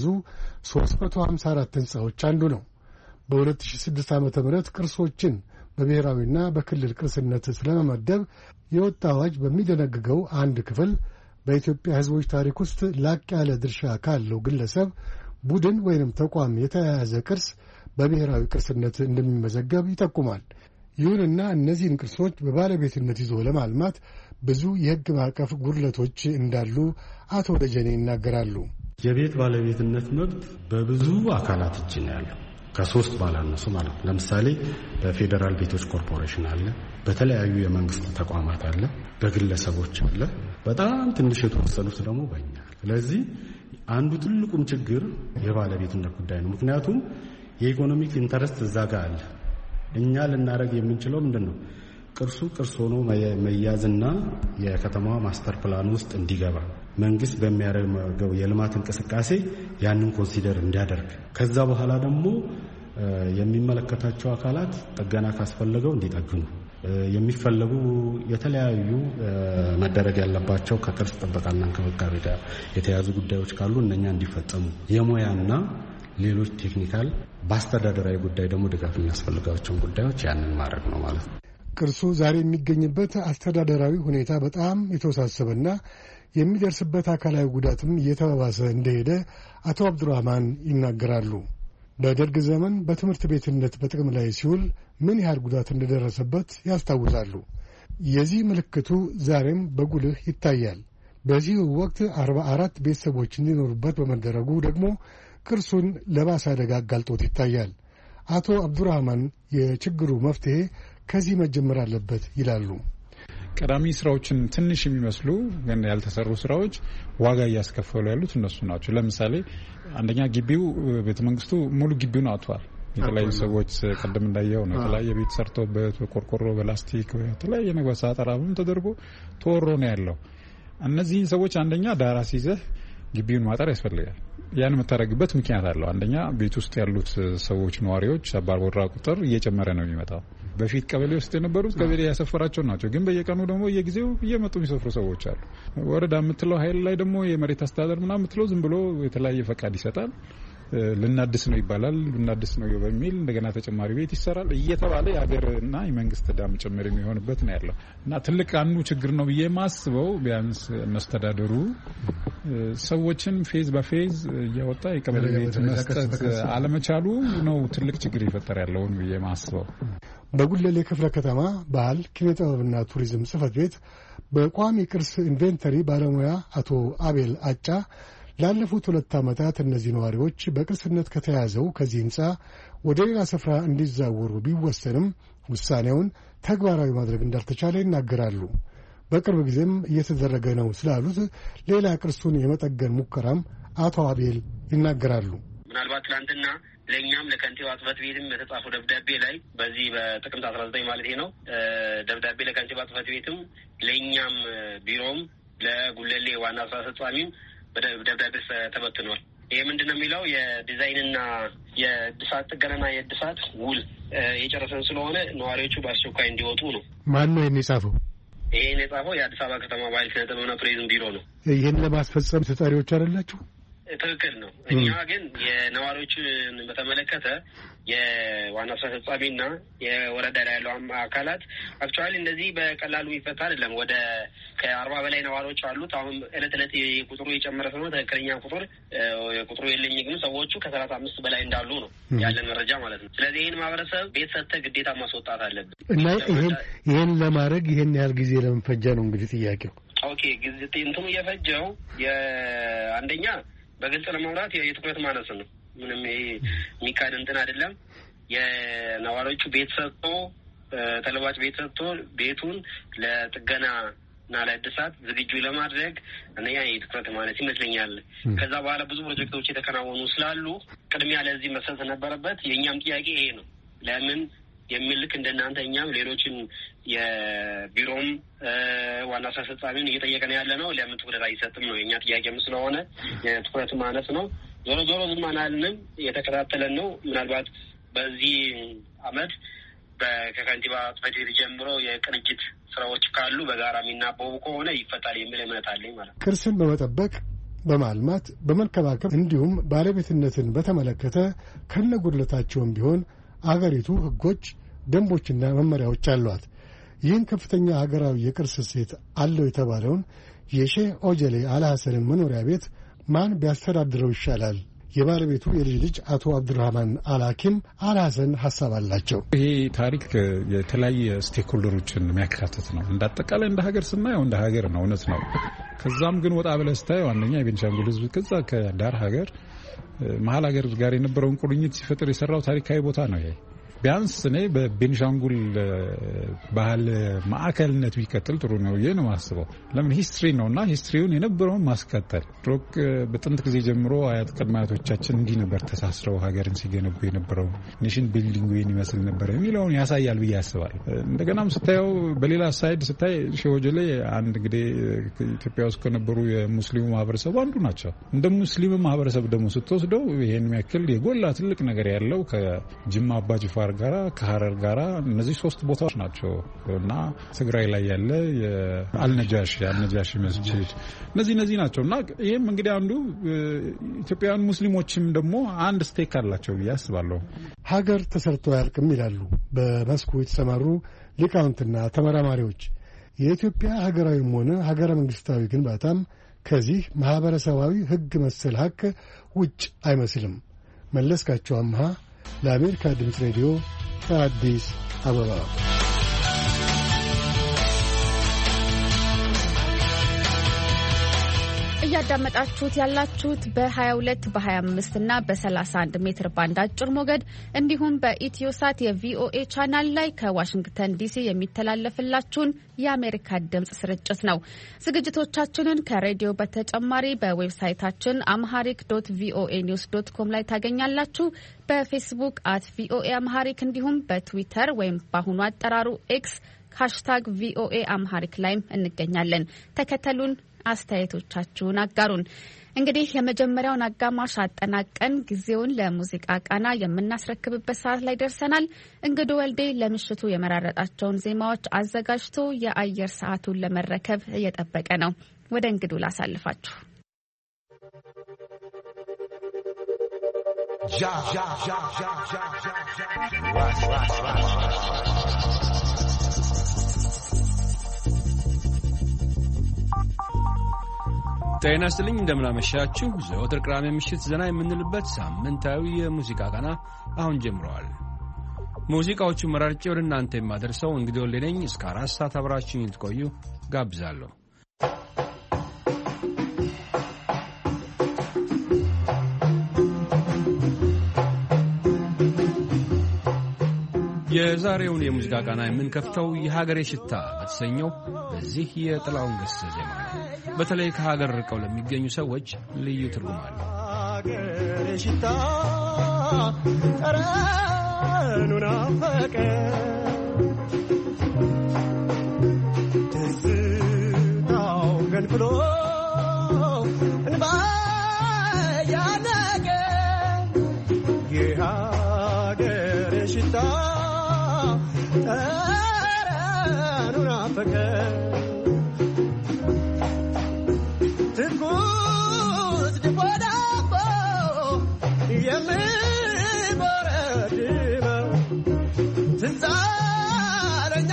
354 ህንጻዎች አንዱ ነው። በ2006 ዓ.ም ቅርሶችን በብሔራዊና በክልል ቅርስነት ስለመመደብ የወጣ አዋጅ በሚደነግገው አንድ ክፍል በኢትዮጵያ ህዝቦች ታሪክ ውስጥ ላቅ ያለ ድርሻ ካለው ግለሰብ፣ ቡድን ወይንም ተቋም የተያያዘ ቅርስ በብሔራዊ ቅርስነት እንደሚመዘገብ ይጠቁማል። ይሁንና እነዚህን ቅርሶች በባለቤትነት ይዞ ለማልማት ብዙ የህግ ማዕቀፍ ጉድለቶች እንዳሉ አቶ ደጀኔ ይናገራሉ። የቤት ባለቤትነት መብት በብዙ አካላት እጅ ነው ያለው። ከ3 ባላነሱ ማለት ነው። ለምሳሌ በፌዴራል ቤቶች ኮርፖሬሽን አለ፣ በተለያዩ የመንግስት ተቋማት አለ፣ በግለሰቦች አለ፣ በጣም ትንሽ የተወሰኑት ደግሞ በእኛ። ስለዚህ አንዱ ትልቁም ችግር የባለቤትነት ጉዳይ ነው። ምክንያቱም የኢኮኖሚክ ኢንተረስት እዛ ጋር አለ። እኛ ልናደርግ የምንችለው ምንድነው? ቅርሱ ቅርስ ሆኖ መያዝና የከተማዋ ማስተር ፕላን ውስጥ እንዲገባ መንግስት በሚያደርገው የልማት እንቅስቃሴ ያንን ኮንሲደር እንዲያደርግ፣ ከዛ በኋላ ደግሞ የሚመለከታቸው አካላት ጥገና ካስፈለገው እንዲጠግኑ፣ የሚፈለጉ የተለያዩ መደረግ ያለባቸው ከቅርስ ጥበቃና እንክብካቤ ጋር የተያዙ ጉዳዮች ካሉ እነኛ እንዲፈጸሙ፣ የሙያና ሌሎች ቴክኒካል በአስተዳደራዊ ጉዳይ ደግሞ ድጋፍ የሚያስፈልጋቸውን ጉዳዮች ያንን ማድረግ ነው ማለት ነው። ቅርሱ ዛሬ የሚገኝበት አስተዳደራዊ ሁኔታ በጣም የተወሳሰበና የሚደርስበት አካላዊ ጉዳትም እየተባባሰ እንደሄደ አቶ አብዱራህማን ይናገራሉ። በደርግ ዘመን በትምህርት ቤትነት በጥቅም ላይ ሲውል ምን ያህል ጉዳት እንደደረሰበት ያስታውሳሉ። የዚህ ምልክቱ ዛሬም በጉልህ ይታያል። በዚህ ወቅት 44 ቤተሰቦች እንዲኖሩበት በመደረጉ ደግሞ ቅርሱን ለባሰ አደጋ አጋልጦት ይታያል። አቶ አብዱራህማን የችግሩ መፍትሄ ከዚህ መጀመር አለበት ይላሉ። ቀዳሚ ስራዎችን ትንሽ የሚመስሉ ግን ያልተሰሩ ስራዎች ዋጋ እያስከፈሉ ያሉት እነሱ ናቸው። ለምሳሌ አንደኛ ግቢው ቤተመንግስቱ ሙሉ ግቢውን አጥቷል። የተለያዩ ሰዎች ቀደም እንዳየው ነው የተለያየ ቤት ሰርተውበት በቆርቆሮ በላስቲክ የተለያየ ነገር ሳጠራም ተደርጎ ተወሮ ነው ያለው። እነዚህ ሰዎች አንደኛ ዳራ ሲይዘህ ግቢውን ማጠር ያስፈልጋል። ያን የምታደርግበት ምክንያት አለው። አንደኛ ቤት ውስጥ ያሉት ሰዎች ነዋሪዎች አባወራ ቁጥር እየጨመረ ነው የሚመጣው። በፊት ቀበሌ ውስጥ የነበሩት ቀበሌ ያሰፈራቸው ናቸው። ግን በየቀኑ ደግሞ በየጊዜው እየመጡ የሚሰፍሩ ሰዎች አሉ። ወረዳ የምትለው ኃይል ላይ ደግሞ የመሬት አስተዳደር ምናምን የምትለው ዝም ብሎ የተለያየ ፈቃድ ይሰጣል። ልናድስ ነው ይባላል። ልናድስ ነው በሚል እንደገና ተጨማሪ ቤት ይሰራል እየተባለ የሀገርና የመንግስት ዳም ጭምር የሚሆንበት ነው ያለው እና ትልቅ አንዱ ችግር ነው ብዬ ማስበው ቢያንስ መስተዳደሩ ሰዎችን ፌዝ በፌዝ እያወጣ የቀበሌ ቤት መስጠት አለመቻሉ ነው ትልቅ ችግር ይፈጠር ያለውን ብዬ ማስበው። በጉለሌ ክፍለ ከተማ ባህል ኪነ ጥበብና ቱሪዝም ጽሕፈት ቤት በቋሚ ቅርስ ኢንቬንተሪ ባለሙያ አቶ አቤል አጫ ላለፉት 2 ዓመታት እነዚህ ነዋሪዎች በቅርስነት ከተያዘው ከዚህ ህንጻ ወደ ሌላ ስፍራ እንዲዛወሩ ቢወሰንም ውሳኔውን ተግባራዊ ማድረግ እንዳልተቻለ ይናገራሉ። በቅርብ ጊዜም እየተደረገ ነው ስላሉት ሌላ ቅርሱን የመጠገን ሙከራም አቶ አቤል ይናገራሉ። ምናልባት ትናንትና ለእኛም ለከንቲባ ጽሕፈት ቤትም የተጻፈው ደብዳቤ ላይ በዚህ በጥቅምት 19 ማለት ነው ደብዳቤ ለከንቲባ ጽሕፈት ቤትም ለእኛም ቢሮም ለጉለሌ ዋና ስራ አስፈጻሚም ደብዳቤ ተበትኗል። ይሄ ምንድነው የሚለው የዲዛይንና የእድሳት ጥገናና የእድሳት ውል የጨረሰን ስለሆነ ነዋሪዎቹ በአስቸኳይ እንዲወጡ ነው። ማን ነው ይሄን የጻፈው? ይሄን የጻፈው የአዲስ አበባ ከተማ ባህል ኪነ ጥበብና ቱሪዝም ቢሮ ነው። ይሄን ለማስፈጸም ተጠሪዎች አይደላችሁ? ትክክል ነው። እኛ ግን የነዋሪዎችን በተመለከተ የዋና ስራ አስፈጻሚና የወረዳ ላይ ያለው አካላት አክቹዋሊ እንደዚህ በቀላሉ ይፈታ አይደለም። ወደ ከ40 በላይ ነዋሪዎች አሉት። አሁን እለት ቁጥሩ የጨመረ ስለሆነ ትክክለኛ ቁጥሩ የለኝ፣ ግን ሰዎቹ ከ35 በላይ እንዳሉ ነው ያለን መረጃ ማለት ነው። ስለዚህ ይህን ማህበረሰብ ቤት ሰጥተህ ግዴታ ማስወጣት አለብን እና ይህን ለማድረግ ይህን ያህል ጊዜ ለምን ፈጀ ነው እንግዲህ ጥያቄው። ኦኬ ጊዜ እንትኑ የፈጀው አንደኛ በግልጽ ለማውራት የትኩረት ማነስ ነው። ምንም የሚካድ እንትን አይደለም። የነዋሪዎቹ ቤት ሰጥቶ ተለዋጭ ቤት ሰጥቶ ቤቱን ለጥገና እና ለእድሳት ዝግጁ ለማድረግ እነኛ የትኩረት ማለት ይመስለኛል። ከዛ በኋላ ብዙ ፕሮጀክቶች የተከናወኑ ስላሉ ቅድሚያ ለዚህ መሰጠት ነበረበት። የእኛም ጥያቄ ይሄ ነው። ለምን የሚል ልክ እንደናንተ እኛም ሌሎችን የቢሮም ዋና ስራ አስፈጻሚን እየጠየቀን ያለ ነው። ለምን ትኩረት አይሰጥም ነው የእኛ ጥያቄም ስለሆነ የትኩረት ማነስ ነው። ዞሮ ዞሮ ዝም አላልንም፣ እየተከታተለን ነው። ምናልባት በዚህ አመት ከከንቲባ ጽሕፈት ቤት ጀምሮ የቅንጅት ስራዎች ካሉ በጋራ የሚናበቡ ከሆነ ይፈታል የሚል እምነት አለኝ ማለት ነው። ቅርስን በመጠበቅ በማልማት በመንከባከብ እንዲሁም ባለቤትነትን በተመለከተ ከነጉድለታቸውም ቢሆን አገሪቱ ሕጎች፣ ደንቦችና መመሪያዎች አሏት። ይህን ከፍተኛ ሀገራዊ የቅርስ እሴት አለው የተባለውን የሼህ ኦጀሌ አልሐሰንን መኖሪያ ቤት ማን ቢያስተዳድረው ይሻላል? የባለቤቱ የልጅ ልጅ አቶ አብዱራህማን አልሐኪም አልሐሰን ሀሳብ አላቸው። ይሄ ታሪክ የተለያየ ስቴክሆልደሮችን የሚያካትት ነው። እንደ አጠቃላይ እንደ ሀገር ስናየው እንደ ሀገር ነው፣ እውነት ነው። ከዛም ግን ወጣ ብለህ ስታየው አንደኛ የቤንሻንጉል ሕዝብ ከዛ ከዳር ሀገር መሀል ሀገር ጋር የነበረውን ቁርኝት ሲፈጥር የሰራው ታሪካዊ ቦታ ነው። ይሄ ቢያንስ እኔ በቤንሻንጉል ባህል ማዕከልነት ቢቀጥል ጥሩ ነው ይሄ ነው ማስበው። ለምን ሂስትሪ ነውና ሂስትሪውን የነበረውን ማስቀጠል ድሮክ በጥንት ጊዜ ጀምሮ አያት ቅድመ አያቶቻችን እንዲህ ነበር ተሳስረው ሀገርን ሲገነቡ የነበረው ኔሽን ቢልዲንግ ወይን ይመስል ነበር የሚለውን ያሳያል ብዬ አስባለሁ። እንደገናም ስታየው በሌላ ሳይድ ስታይ ሼህ ኦጀሌ አንድ እንግዲህ ኢትዮጵያ ውስጥ ከነበሩ የሙስሊሙ ማህበረሰብ አንዱ ናቸው። እንደ ሙስሊሙ ማህበረሰብ ደግሞ ስትወስደው ይሄን የሚያክል የጎላ ትልቅ ነገር ያለው ከጅማ አባጅፋር ጋራ ከሐረር ጋራ እነዚህ ሶስት ቦታዎች ናቸው እና ትግራይ ላይ ያለ የአልነጃሺ መስጂድ እነዚህ ናቸው እና ይሄም እንግዲህ አንዱ ኢትዮጵያውያን ሙስሊሞችም ደግሞ አንድ ስቴክ አላቸው ብዬ አስባለሁ። ሀገር ተሰርቶ አያልቅም ይላሉ በመስኩ የተሰማሩ ሊቃውንትና ተመራማሪዎች። የኢትዮጵያ ሀገራዊም ሆነ ሀገረ መንግስታዊ ግንባታም ከዚህ ማህበረሰባዊ ሕግ መሰል ሀቅ ውጭ አይመስልም። መለስካቸው አምሃ ለአሜሪካ ድምፅ ሬዲዮ ከአዲስ አበባ። እያዳመጣችሁት ያላችሁት በ22 በ25 እና በ31 ሜትር ባንድ አጭር ሞገድ እንዲሁም በኢትዮሳት የቪኦኤ ቻናል ላይ ከዋሽንግተን ዲሲ የሚተላለፍላችሁን የአሜሪካ ድምጽ ስርጭት ነው። ዝግጅቶቻችንን ከሬዲዮ በተጨማሪ በዌብሳይታችን amharic.voanews.com ላይ ታገኛላችሁ። በፌስቡክ @voa amharic እንዲሁም በትዊተር ወይም በአሁኑ አጠራሩ ኤክስ #VOA amharic ላይም እንገኛለን። ተከተሉን፣ አስተያየቶቻችሁን አጋሩን። እንግዲህ የመጀመሪያውን አጋማሽ አጠናቀን ጊዜውን ለሙዚቃ ቃና የምናስረክብበት ሰዓት ላይ ደርሰናል። እንግዱ ወልዴ ለምሽቱ የመራረጣቸውን ዜማዎች አዘጋጅቶ የአየር ሰዓቱን ለመረከብ እየጠበቀ ነው። ወደ እንግዱ ላሳልፋችሁ። ጤና ይስጥልኝ፣ እንደምናመሻችሁ። ዘወትር ቅዳሜ ምሽት ዘና የምንልበት ሳምንታዊ የሙዚቃ ቃና አሁን ጀምረዋል። ሙዚቃዎቹ መራርጬ ወደ እናንተ የማደርሰው እንግዲህ ወልዴ ነኝ። እስከ 4 ሰዓት አብራችሁኝ እንድትቆዩ ጋብዛለሁ። የዛሬውን የሙዚቃ ቃና የምንከፍተው የሀገሬ ሽታ በተሰኘው በዚህ የጥላሁን ገሰሰ ዜማ ነው። በተለይ ከሀገር ርቀው ለሚገኙ ሰዎች ልዩ ትርጉም አለው። ሀገሬ ሽታ ጠረኑ ናፈቀ ትዝታው ገንፍሎ እንባ ያነቀ የሀገሬ ሽታ ጠረኑ ናፈቀ ትኩስ ድፎ ዳቦ የሚበረድመው ትዝ አለኝ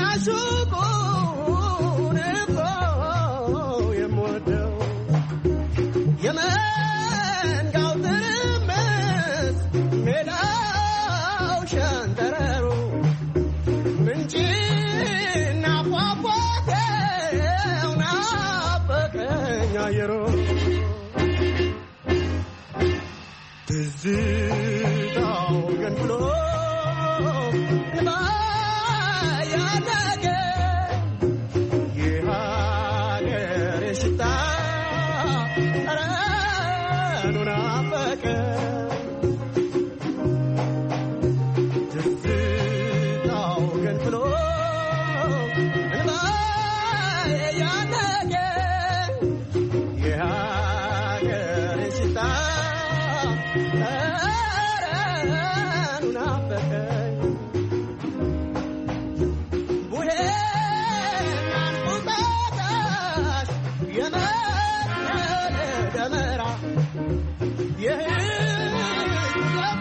ሱቁን እኮ የምወደው የመንጋው ትርምስ ሜዳው ሸንተረሩ ምንጭና ፏፏቴው ናፈቀኝ አየሩ ትዝ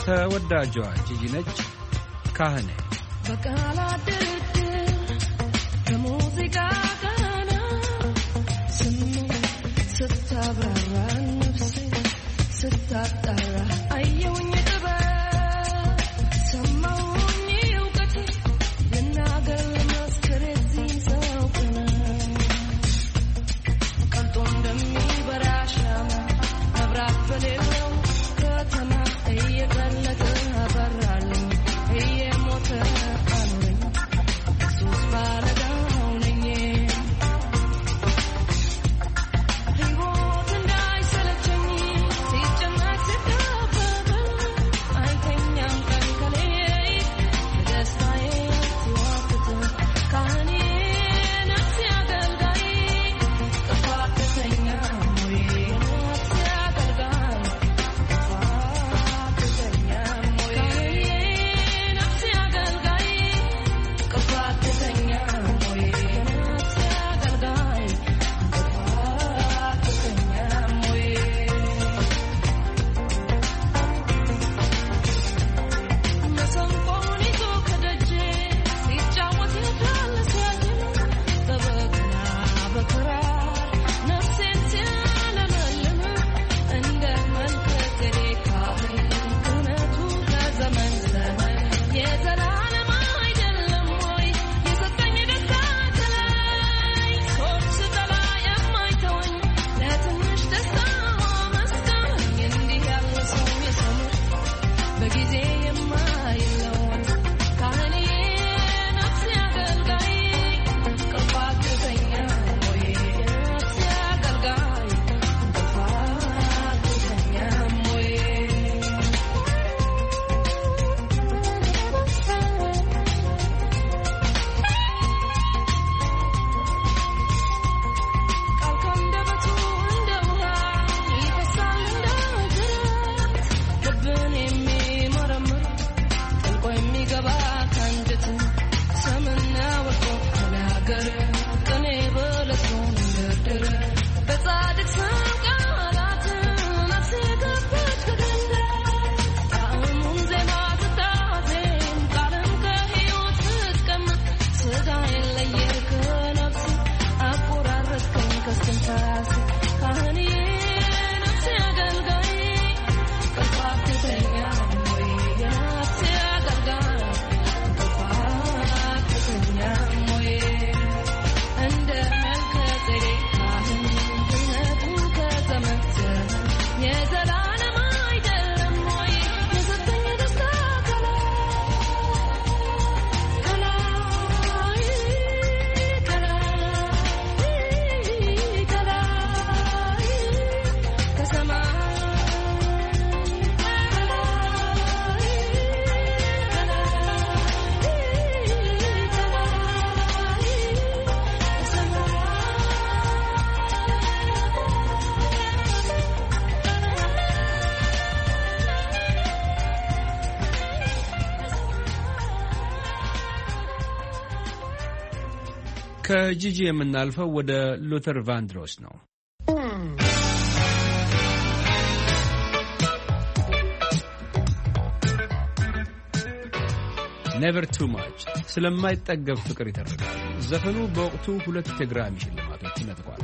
ተወዳጇ ጂጂ ነች ካህኔ በቃላት ከሙዚቃ ጋር ስሜት ስታብራራ ነፍሴ ስታጣራ አየሁኝ ጥበብ ሰማሁኝ እውቀት ልናገር ለመስከር የዚህን ሰው ቀን ቀልጦ እንደሚበራ ሻማ መብራት በሌለው ከተማ እየቀለጠ አበራልኝ እየሞተ አኖረኝ ሱስ ባለዳው ነኝ ሕይወት እንዳይሰለቸኝ ሲጨነቅ ሲጠበብ አይተኛም ቀን ከሌት ደስታዬ ሲዋትት ካህኔ ነፍሴ አገልጋይ ጥፋተኛ ሞዬ ነፍሴ አገልጋይ ጥፋተኛ ሞዬ ነፍሴ አገልጋይ ጥፋተኛ ሞዬ ነፍሴ አገልጋይ ጥፋተኛ ሞዬ መሰንቆውን ይዞ ከደጄ ሲጫወት ያዳል ሲያዝን በበገና በክራር ነፍሴን ሲያለመልም እንደ መልከጼዴቅ ካህን ክህነቱ ከዘመን ዘመን የዘላለም አይደለም ወይ የሰጠኝ ደስታ ከላይ ሶች ስጠላ የማይተወኝ ለትንሽ ደስታ መስጋኝ እንዲህ ያለ ሰው የሰሙት በጊዜ የማይለወጥ ካህኔ ነፍሴ አገልጋይ ጥፋተኛ ሞዬ ነፍሴ አገልጋይ ጥፋተኛ ሞዬ ቃል ከአንደበቱ እንደ ውሃ ይፈሳል እንደ ጅረት ልብን የሚመረምር ጥልቆ የሚገባ ከአንጀት ሰምና ወርቆ ተናገር ቅኔ በለቱን ደርድር በጻድቅ ሰው ቃላት ነፍሴ ገባች ከገንዳ ጣዕሙን ዜማ ትታዜም ቃልን ከሕይወት ስትቀምጥ ሥጋዬን ለየህ ከነፍስ አቆራረጥከኝ ከስትንፋስ ካህኔ ነፍሴ አገልጋይ ጥፋተኛ ሞዬ ነፍሴ አገልጋይ ጥፋተኛ ሞዬ እንደ መልከጼዴቅ ካህን ክህነቱ ከዘመን ዘመን የዘላለም አይደለም ወይ የሰጠኝ ደስታ ከላይ ከጂጂ የምናልፈው ወደ ሉተር ቫንድሮስ ነው። ኔቨር ቱ ማች ስለማይጠገብ ፍቅር ይተርካል። ዘፈኑ በወቅቱ 2 የግራሚ ሽልማቶችን ነጥቋል።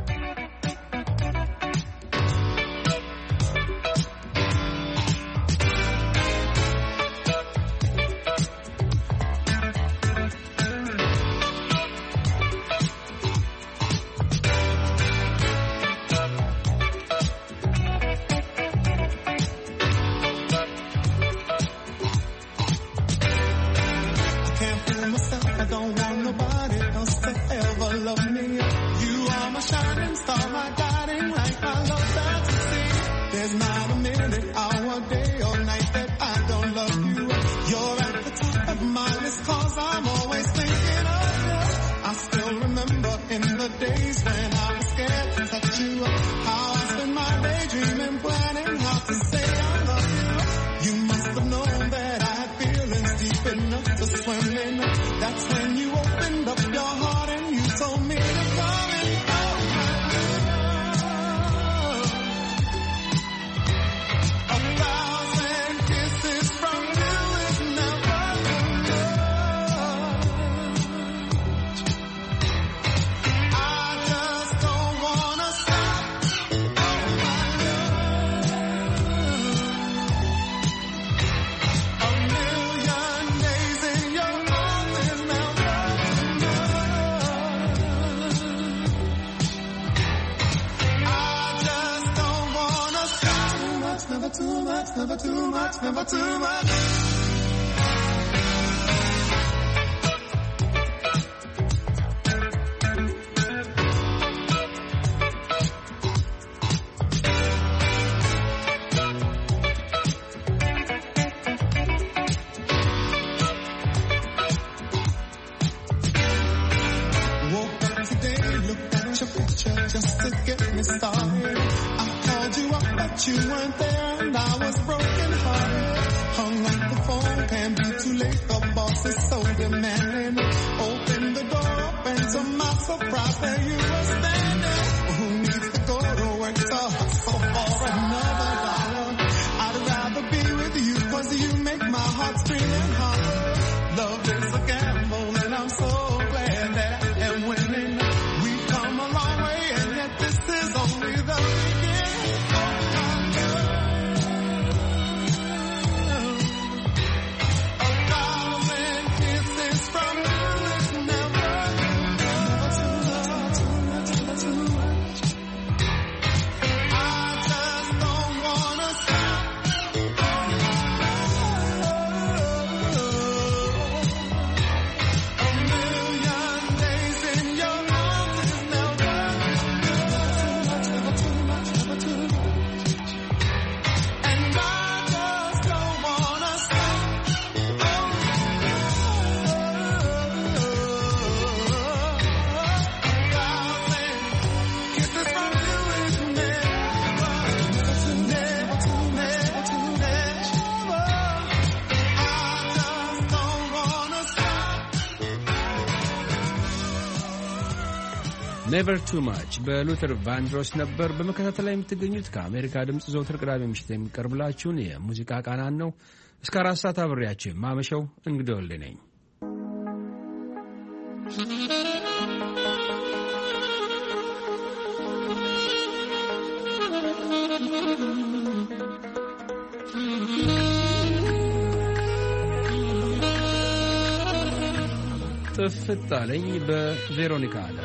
That's when you opened up your heart and you told me to come in. Oh, 1,000 kisses from much, never too much. Just to get me started, I called you up, but you weren't there, and I was broken hearted. Hung up the phone, can't be too late. The boss is so demanding. Opened the door up, and to my surprise, there you were standing. Who needs to go to work to hustle for another dollar? I'd rather be with you, 'cause you make my heart scream and holler. Love is a gamble, and I'm so glad that I am winning. We've come a long way. This is only the beginning of my love. A thousand kisses from you is never too much. I just don't wanna stop. A million days in your arms is never. Never Too Much በሉተር ቫንድሮስ ነበር በመከታተል ላይ የምትገኙት ከአሜሪካ ድምጽ ዘወትር ቅዳሜ ምሽት የሚቀርብላችሁን የሙዚቃ ቃናን ነው። እስከ 4 ሰዓት አብሬያችሁ ማመሸው እንግዲህ ወልዴ ነኝ። ጥፍት አለኝ በቬሮኒካ አለ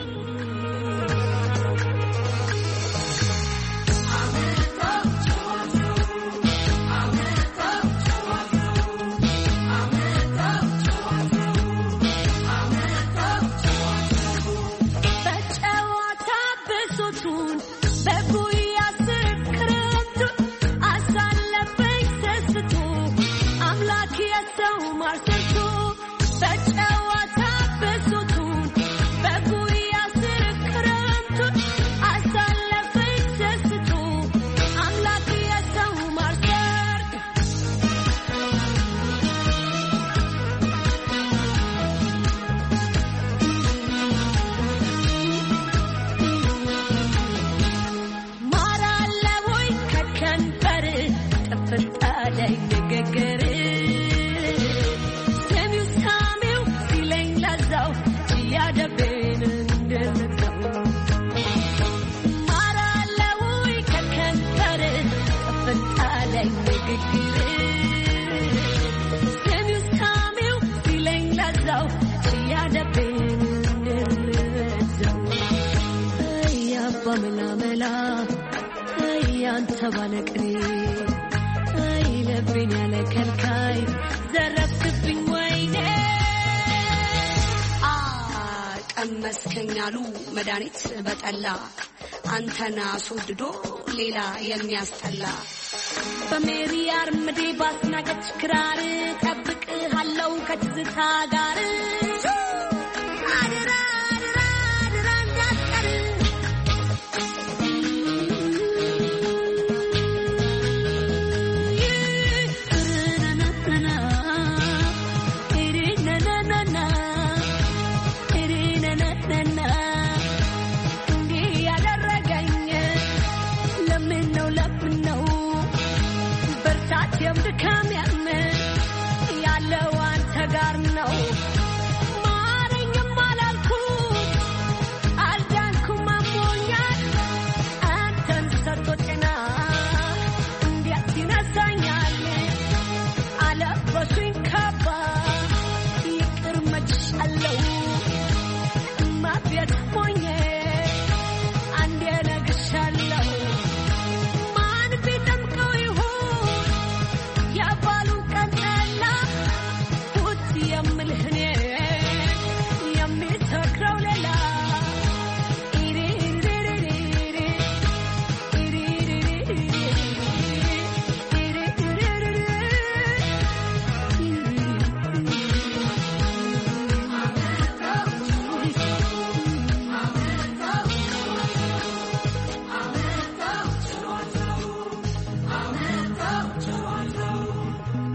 መስከኛሉ መድኃኒት በጠላ አንተና አስወድዶ ሌላ የሚያስጠላ በሜሪ አርምዴ ባስናቀች ክራር ጠብቅሃለው ከትዝታ ጋር አድራ አድራ አድራ እንዳትቀር ያለው አንተ ጋር ነው ማረኝም አላልኩት አልዳንኩም አሞኛል አንተን ሰጥቶ ጤና እንዴት ይነሳኛል አለበሱኝ ካባ ይቅር መችሻለው ማቤት ሞኜ አንዴ ነግሻለው ማን ቢጠምቀው ይሁን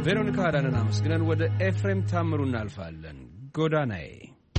ቬሮኒካ አዳነን አመስግነን ወደ ኤፍሬም ታምሩ እናልፋለን። ጎዳናዬ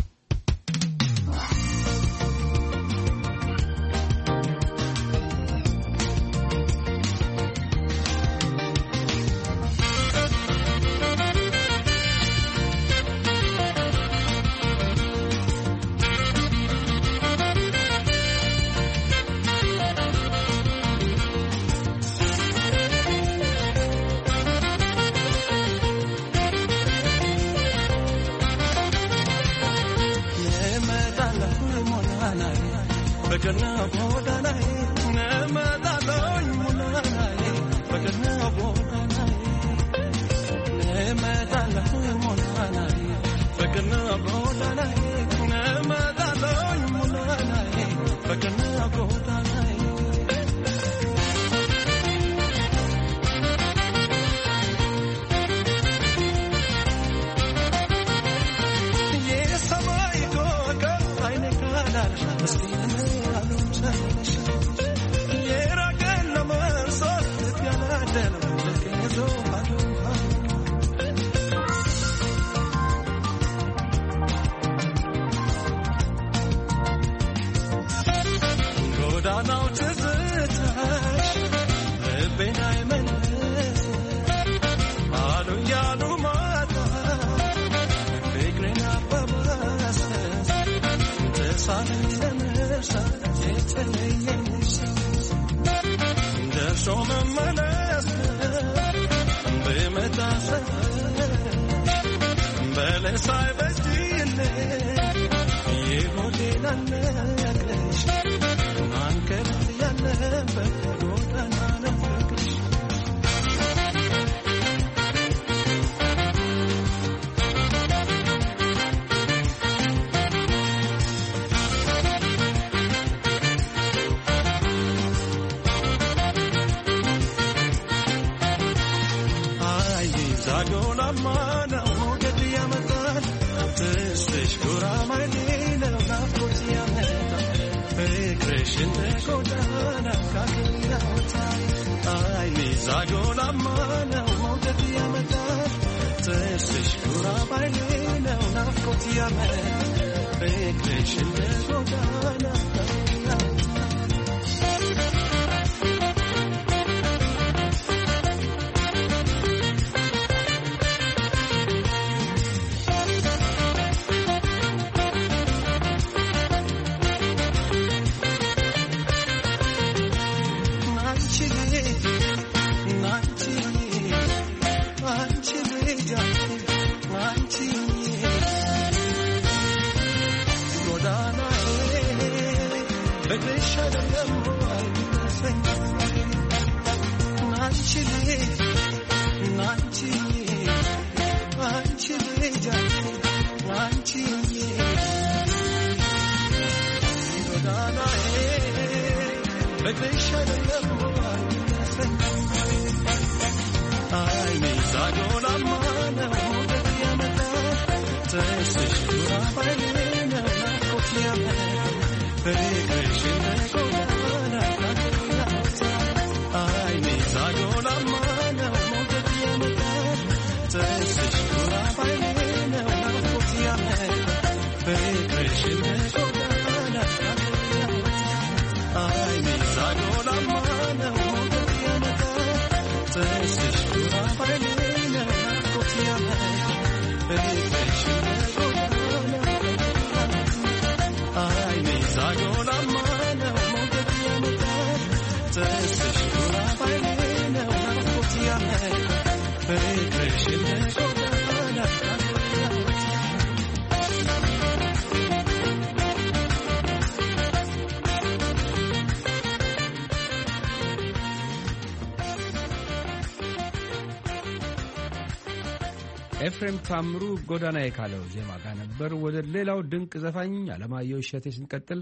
ኤፍሬም ታምሩ ጎዳናዬ ካለው ዜማ ጋር ነበር። ወደ ሌላው ድንቅ ዘፋኝ አለማየሁ እሸቴ ስንቀጥል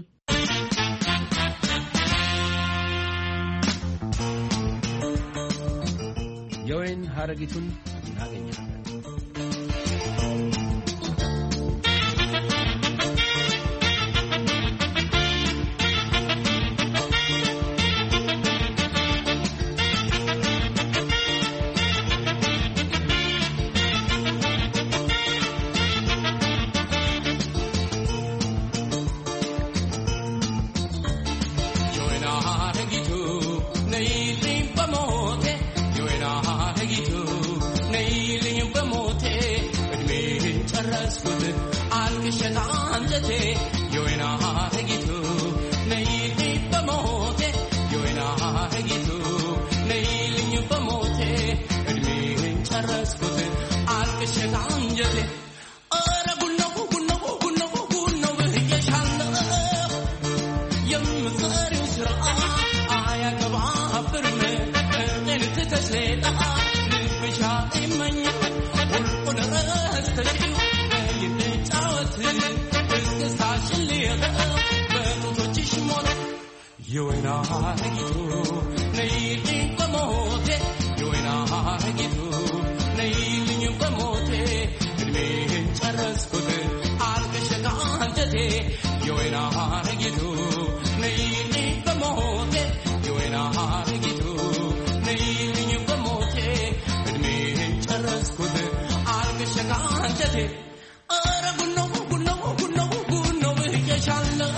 የወይን ሐረጊቱን እናገኛለን። ጨረስኩት አልቅሸት አንጀቴ የወይና ሐረጊቱ ነይልኝ በሞቴ የወይና ሐረጊቱ ነይልኝ በሞቴ እድሜን ጨረስኩት አልቅሸት አንጀቴ ኧረ ጉነው ጉነው ጉነው ጉነው ብዬሻለሁ የምትሰሪው ስራ አያገባብርም እኔን ትተሽ ሌላ ልብሻ ይመኝ ሁሉን ረስተሽው ይንጫወት እስክስታሽን ልየው በጡቶችሽ ሞላ የወይና ሐረጊቱ ነይልኝ በሞቴ የወይና ሐረጊቱ ነይልኝ በሞቴ እድሜን ጨረስኩት አልቅሸት አንጀቴ የወይና ሐረጊቱ ነይልኝ በሞቴ የወይና ሐረጊቱ ነይልኝ በሞቴ እድሜን ጨረስኩት አልቅሸት አንጀቴ ኧረ ጉነው ጉነው ጉነው ጉነው ብዬሻለሁ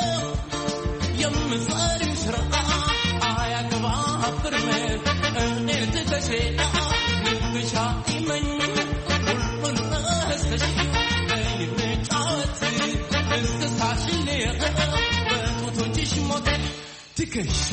የምትሰሪው ስራ አያገባብርም እኔን ትተሽ ሌላ ልብሻ ይመኝ ሁሉን ረስተሽው እንጫወት እስክስታሽን ልየው በጡቶችሽ ሞቴ ትከሻ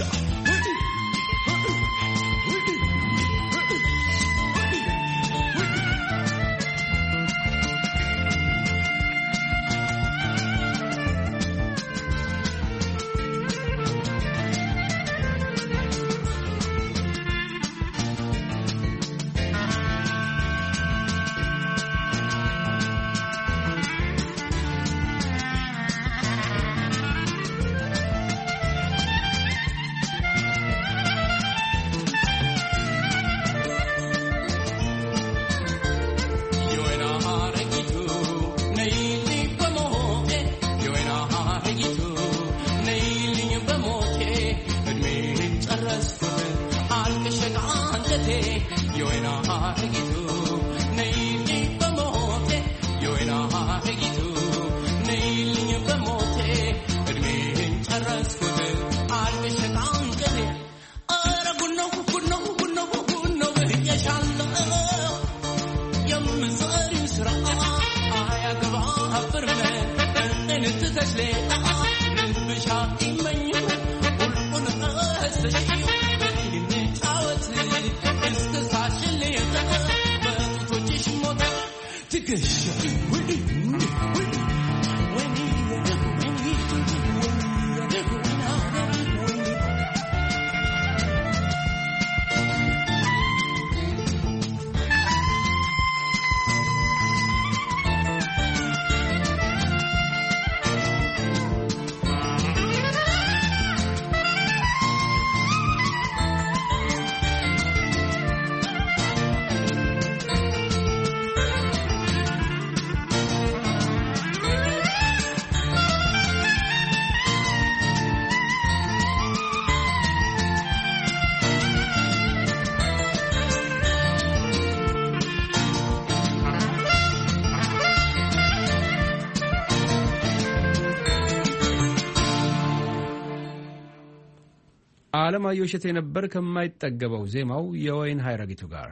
አለማየሁ እሸቴ ነበር ከማይጠገበው ዜማው የወይን ሐረጊቱ ጋር።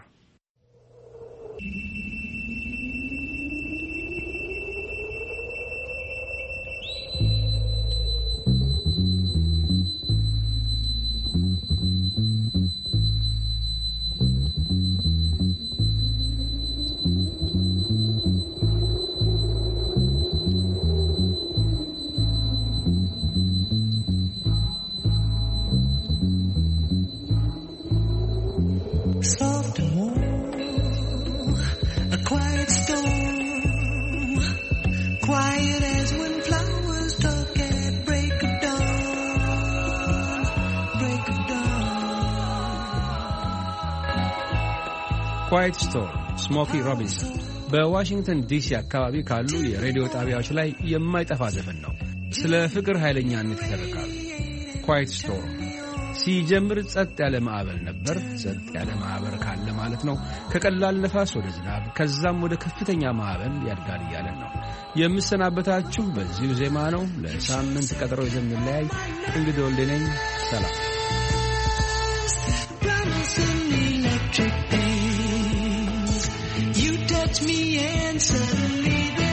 Soft and warm, a quiet storm, quiet as when flowers talk at break of dawn, break of dawn. quiet storm, ስሞኪ ሮቢንሰን በዋሽንግተን ዲሲ አካባቢ ካሉ የሬዲዮ ጣቢያዎች ላይ የማይጠፋ ዘፈን ነው። ስለ ፍቅር ኃይለኛነት ይተርካል። quiet storm ሲጀምር ጸጥ ያለ ማዕበል ነበር። ጸጥ ያለ ማዕበል ካለ ማለት ነው ከቀላል ነፋስ ወደ ዝናብ ከዛም ወደ ከፍተኛ ማዕበል ያድጋል እያለን ነው። የምሰናበታችሁ በዚሁ ዜማ ነው። ለሳምንት ቀጠሮ ይዘን እንለያይ። እንግዲህ ወልዴ ነኝ። ሰላም። You touch me and suddenly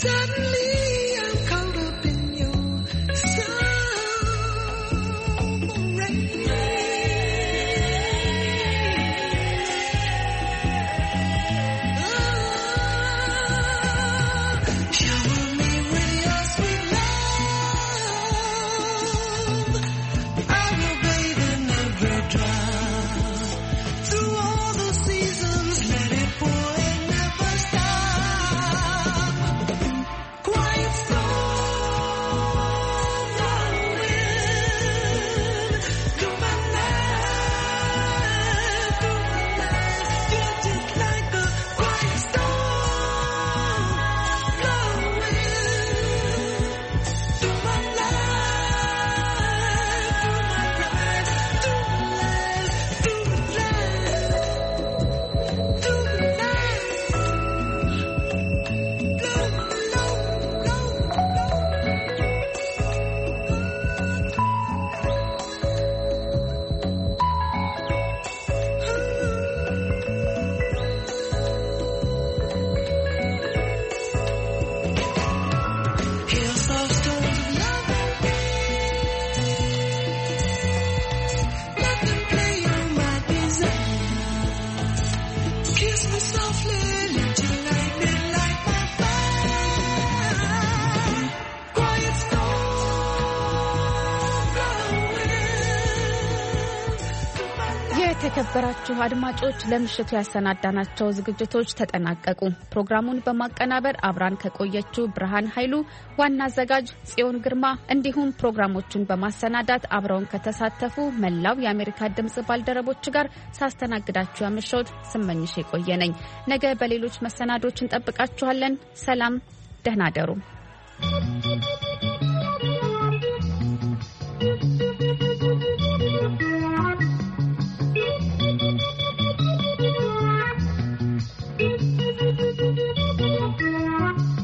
የተከበራችሁ አድማጮች ለምሽቱ ያሰናዳናቸው ዝግጅቶች ተጠናቀቁ። ፕሮግራሙን በማቀናበር አብራን ከቆየችው ብርሃን ኃይሉ፣ ዋና አዘጋጅ ጽዮን ግርማ እንዲሁም ፕሮግራሞቹን በማሰናዳት አብረውን ከተሳተፉ መላው የአሜሪካ ድምጽ ባልደረቦች ጋር ሳስተናግዳችሁ ያመሸሁት ስመኝሽ የቆየ ነኝ። ነገ በሌሎች መሰናዶች እንጠብቃችኋለን። ሰላም፣ ደህና ደሩ።